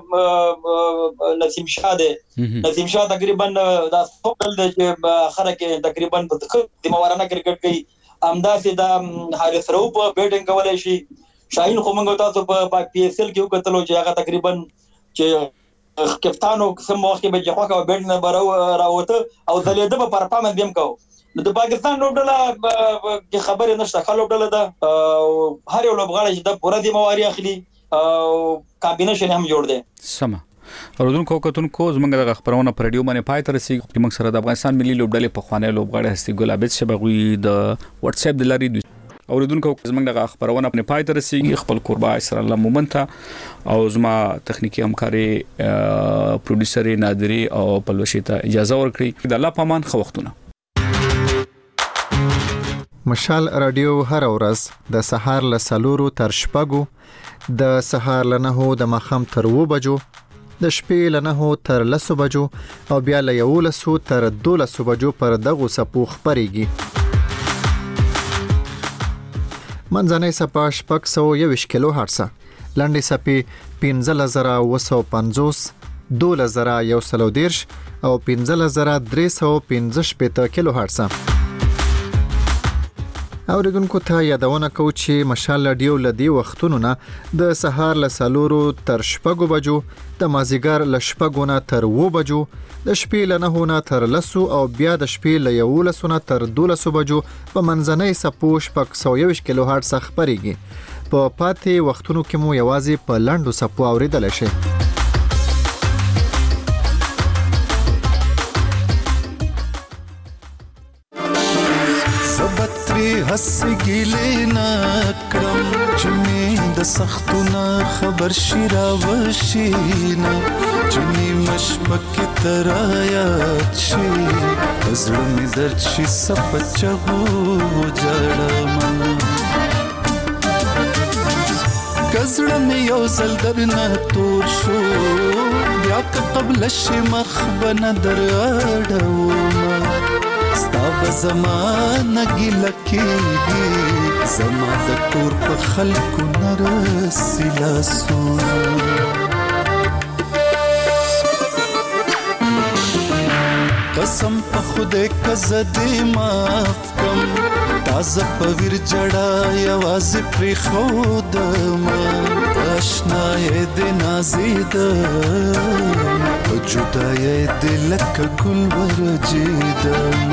د نسیم شاه ده نسیم شاه تقریبا دا خپل د اخره کې تقریبا ذمہوارانه کرکټ کوي امداسې د حارث رو په بیټینګ کولای شي شاهین خو موږ تاسو په پی ایس ال کې وکړو چې هغه تقریبا چې کپتانو سم وخت به جوخه او بیٹ نه برو راوته او دلیده په پرفارمنس دیم کو نو د پاکستان لوبډله کې خبره نشته خلک لوبډله ده هر یو لوبغاړي چې د پوره دی مواري اخلي او کابینیشن هم جوړ دی سم اوردونکو کوتونکو زمونږ د خبرونه پر رادیو باندې پای تر سي موږ سره د افغانستان ملي لوبډلې په خوانه لوبغاړي هستي ګل عبد شبغوي د واتس اپ د لاري اوریدونکو زمنګ دغه خبرونه په پای ته رسیدي خپل قربا اسر الله مومن ته او زما تخنیکی همکاري پروډوسر نادری او پلوشي ته اجازه ورکړي د الله پامان خو وختونه مشال رادیو هر ورځ د سهار له سلورو تر شپږو د سهار له نهو د مخام تر و بجو د شپې له نهو تر لسو بجو او بیا له یولسو تر دولسو بجو پر دغه سپو خبريږي منځنۍ سپا شپږ سوه یوویشت کیلو هرتز لاندې سپې پنځه زره اوه سوه پنځوس دوله زره یو سل او دېرش او پنځه زره درې سوه پنځه شپېته کیلو هرتز اوریدونکو ته یادونه کوم چې مشال رادیو لدی وختونو نه د سهار له سلورو تر شپږو بجو د مازیګر له شپږو نه تر و بجو د شپې له نهو نه تر لسو او بیا د شپې له یولسو نه تر دولسو بجو په منځنۍ سپو شپږ سوه یوویشت کیلو هرتز خبريږي په پاتې وختونو کې مو یوازې په لاندو سپو اوریدل شي هس ګیلې نکړم چې مې د سختونه خبر شي راوشینا چې نیمه شپه کې تر آیات شي زړه مې درد شي سپچغو جړم کزړه مې یو ځل درنه تور شو بیا که قبل شي مخ به نه در اړوم ستا به زمانه ګیله کېږي زما د کور په خلکو نه رسي لاسونه قسم په خدای که زه دې معاف کړم تازه په ویر جړه یوازې پرېښودم اشنایې دې نازېدم په جدایۍ دې لکه ګل ورجېدم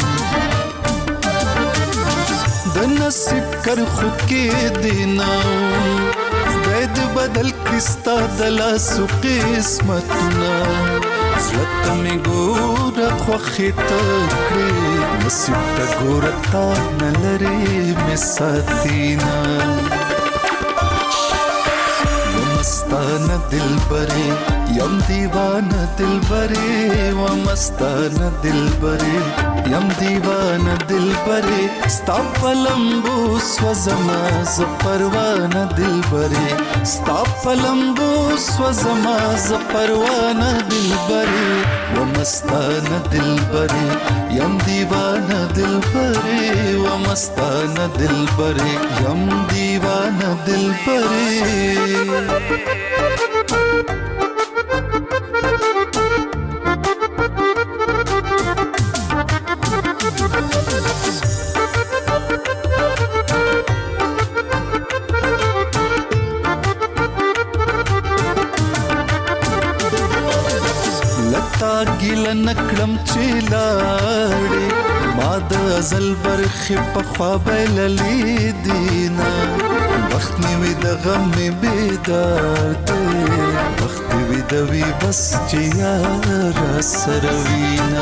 د نصیب کرښو کې دې نه خدای دې بدل کړي ستا د لاسو قسمتونه زړه ته مې ګوره خوښې ته کړې نصیب ته ګوره تا نه لرې مې ساتینه مستانه دلبرې یم دیوانه دلبرې و مستانه دلبرې یم دیوانه دلبرې ستا په لمبو سوځما زه پروانه دلبرې ستا په لمبو سوځما زه پروانه دلبرې و مستانه دلبرې یم دیوانه دلبرې و مستانه دلبرې یم دیوانه دلبرې ګیله نکړم چې لاړې ما د ازل برخې په خوا بایللې دینه وخت مې وي د غم مې بیدار دی وخت مې وي د وي بس چې یاره سره وینه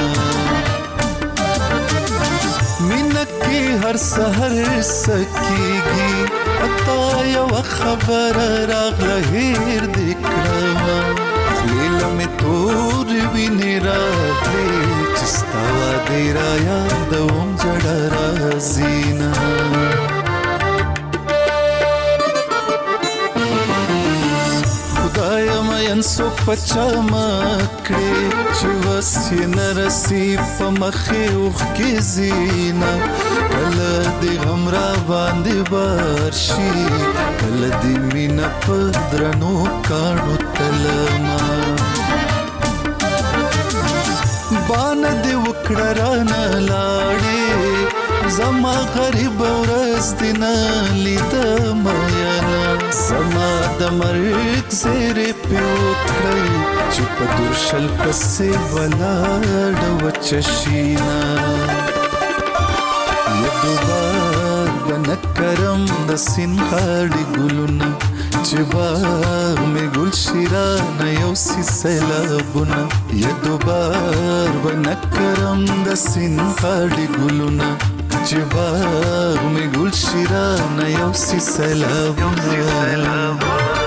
مینه کې هر سحر سکیږي پتا یوه خبره راغله هېر دې کړمه لیلا می تور ویني راغلی چې ستا واده را یادوم جړه راځینا خدای مین سو پچا مکړې چې وسې نرسي په مخې اوښ کې زینا کله دې غم را باندې بار شي کله دې مینه په درنو کاڼو تلما بانه دې وکړه رانه لاړې زما غریب ورځ دې نه لیدم یانه زما د مرګ زیرې پې وکړئ چې په درشل پسې ولاړه وچه شینه یدوبار به نه کرم د سین غاړې ګلونه چې باغ مې ګل شیرانه یو سی سیلابونه یدوبار به نه کرم د سین غاړې ګلونه چې باغ مې ګل شیرانه یو سی سلامونه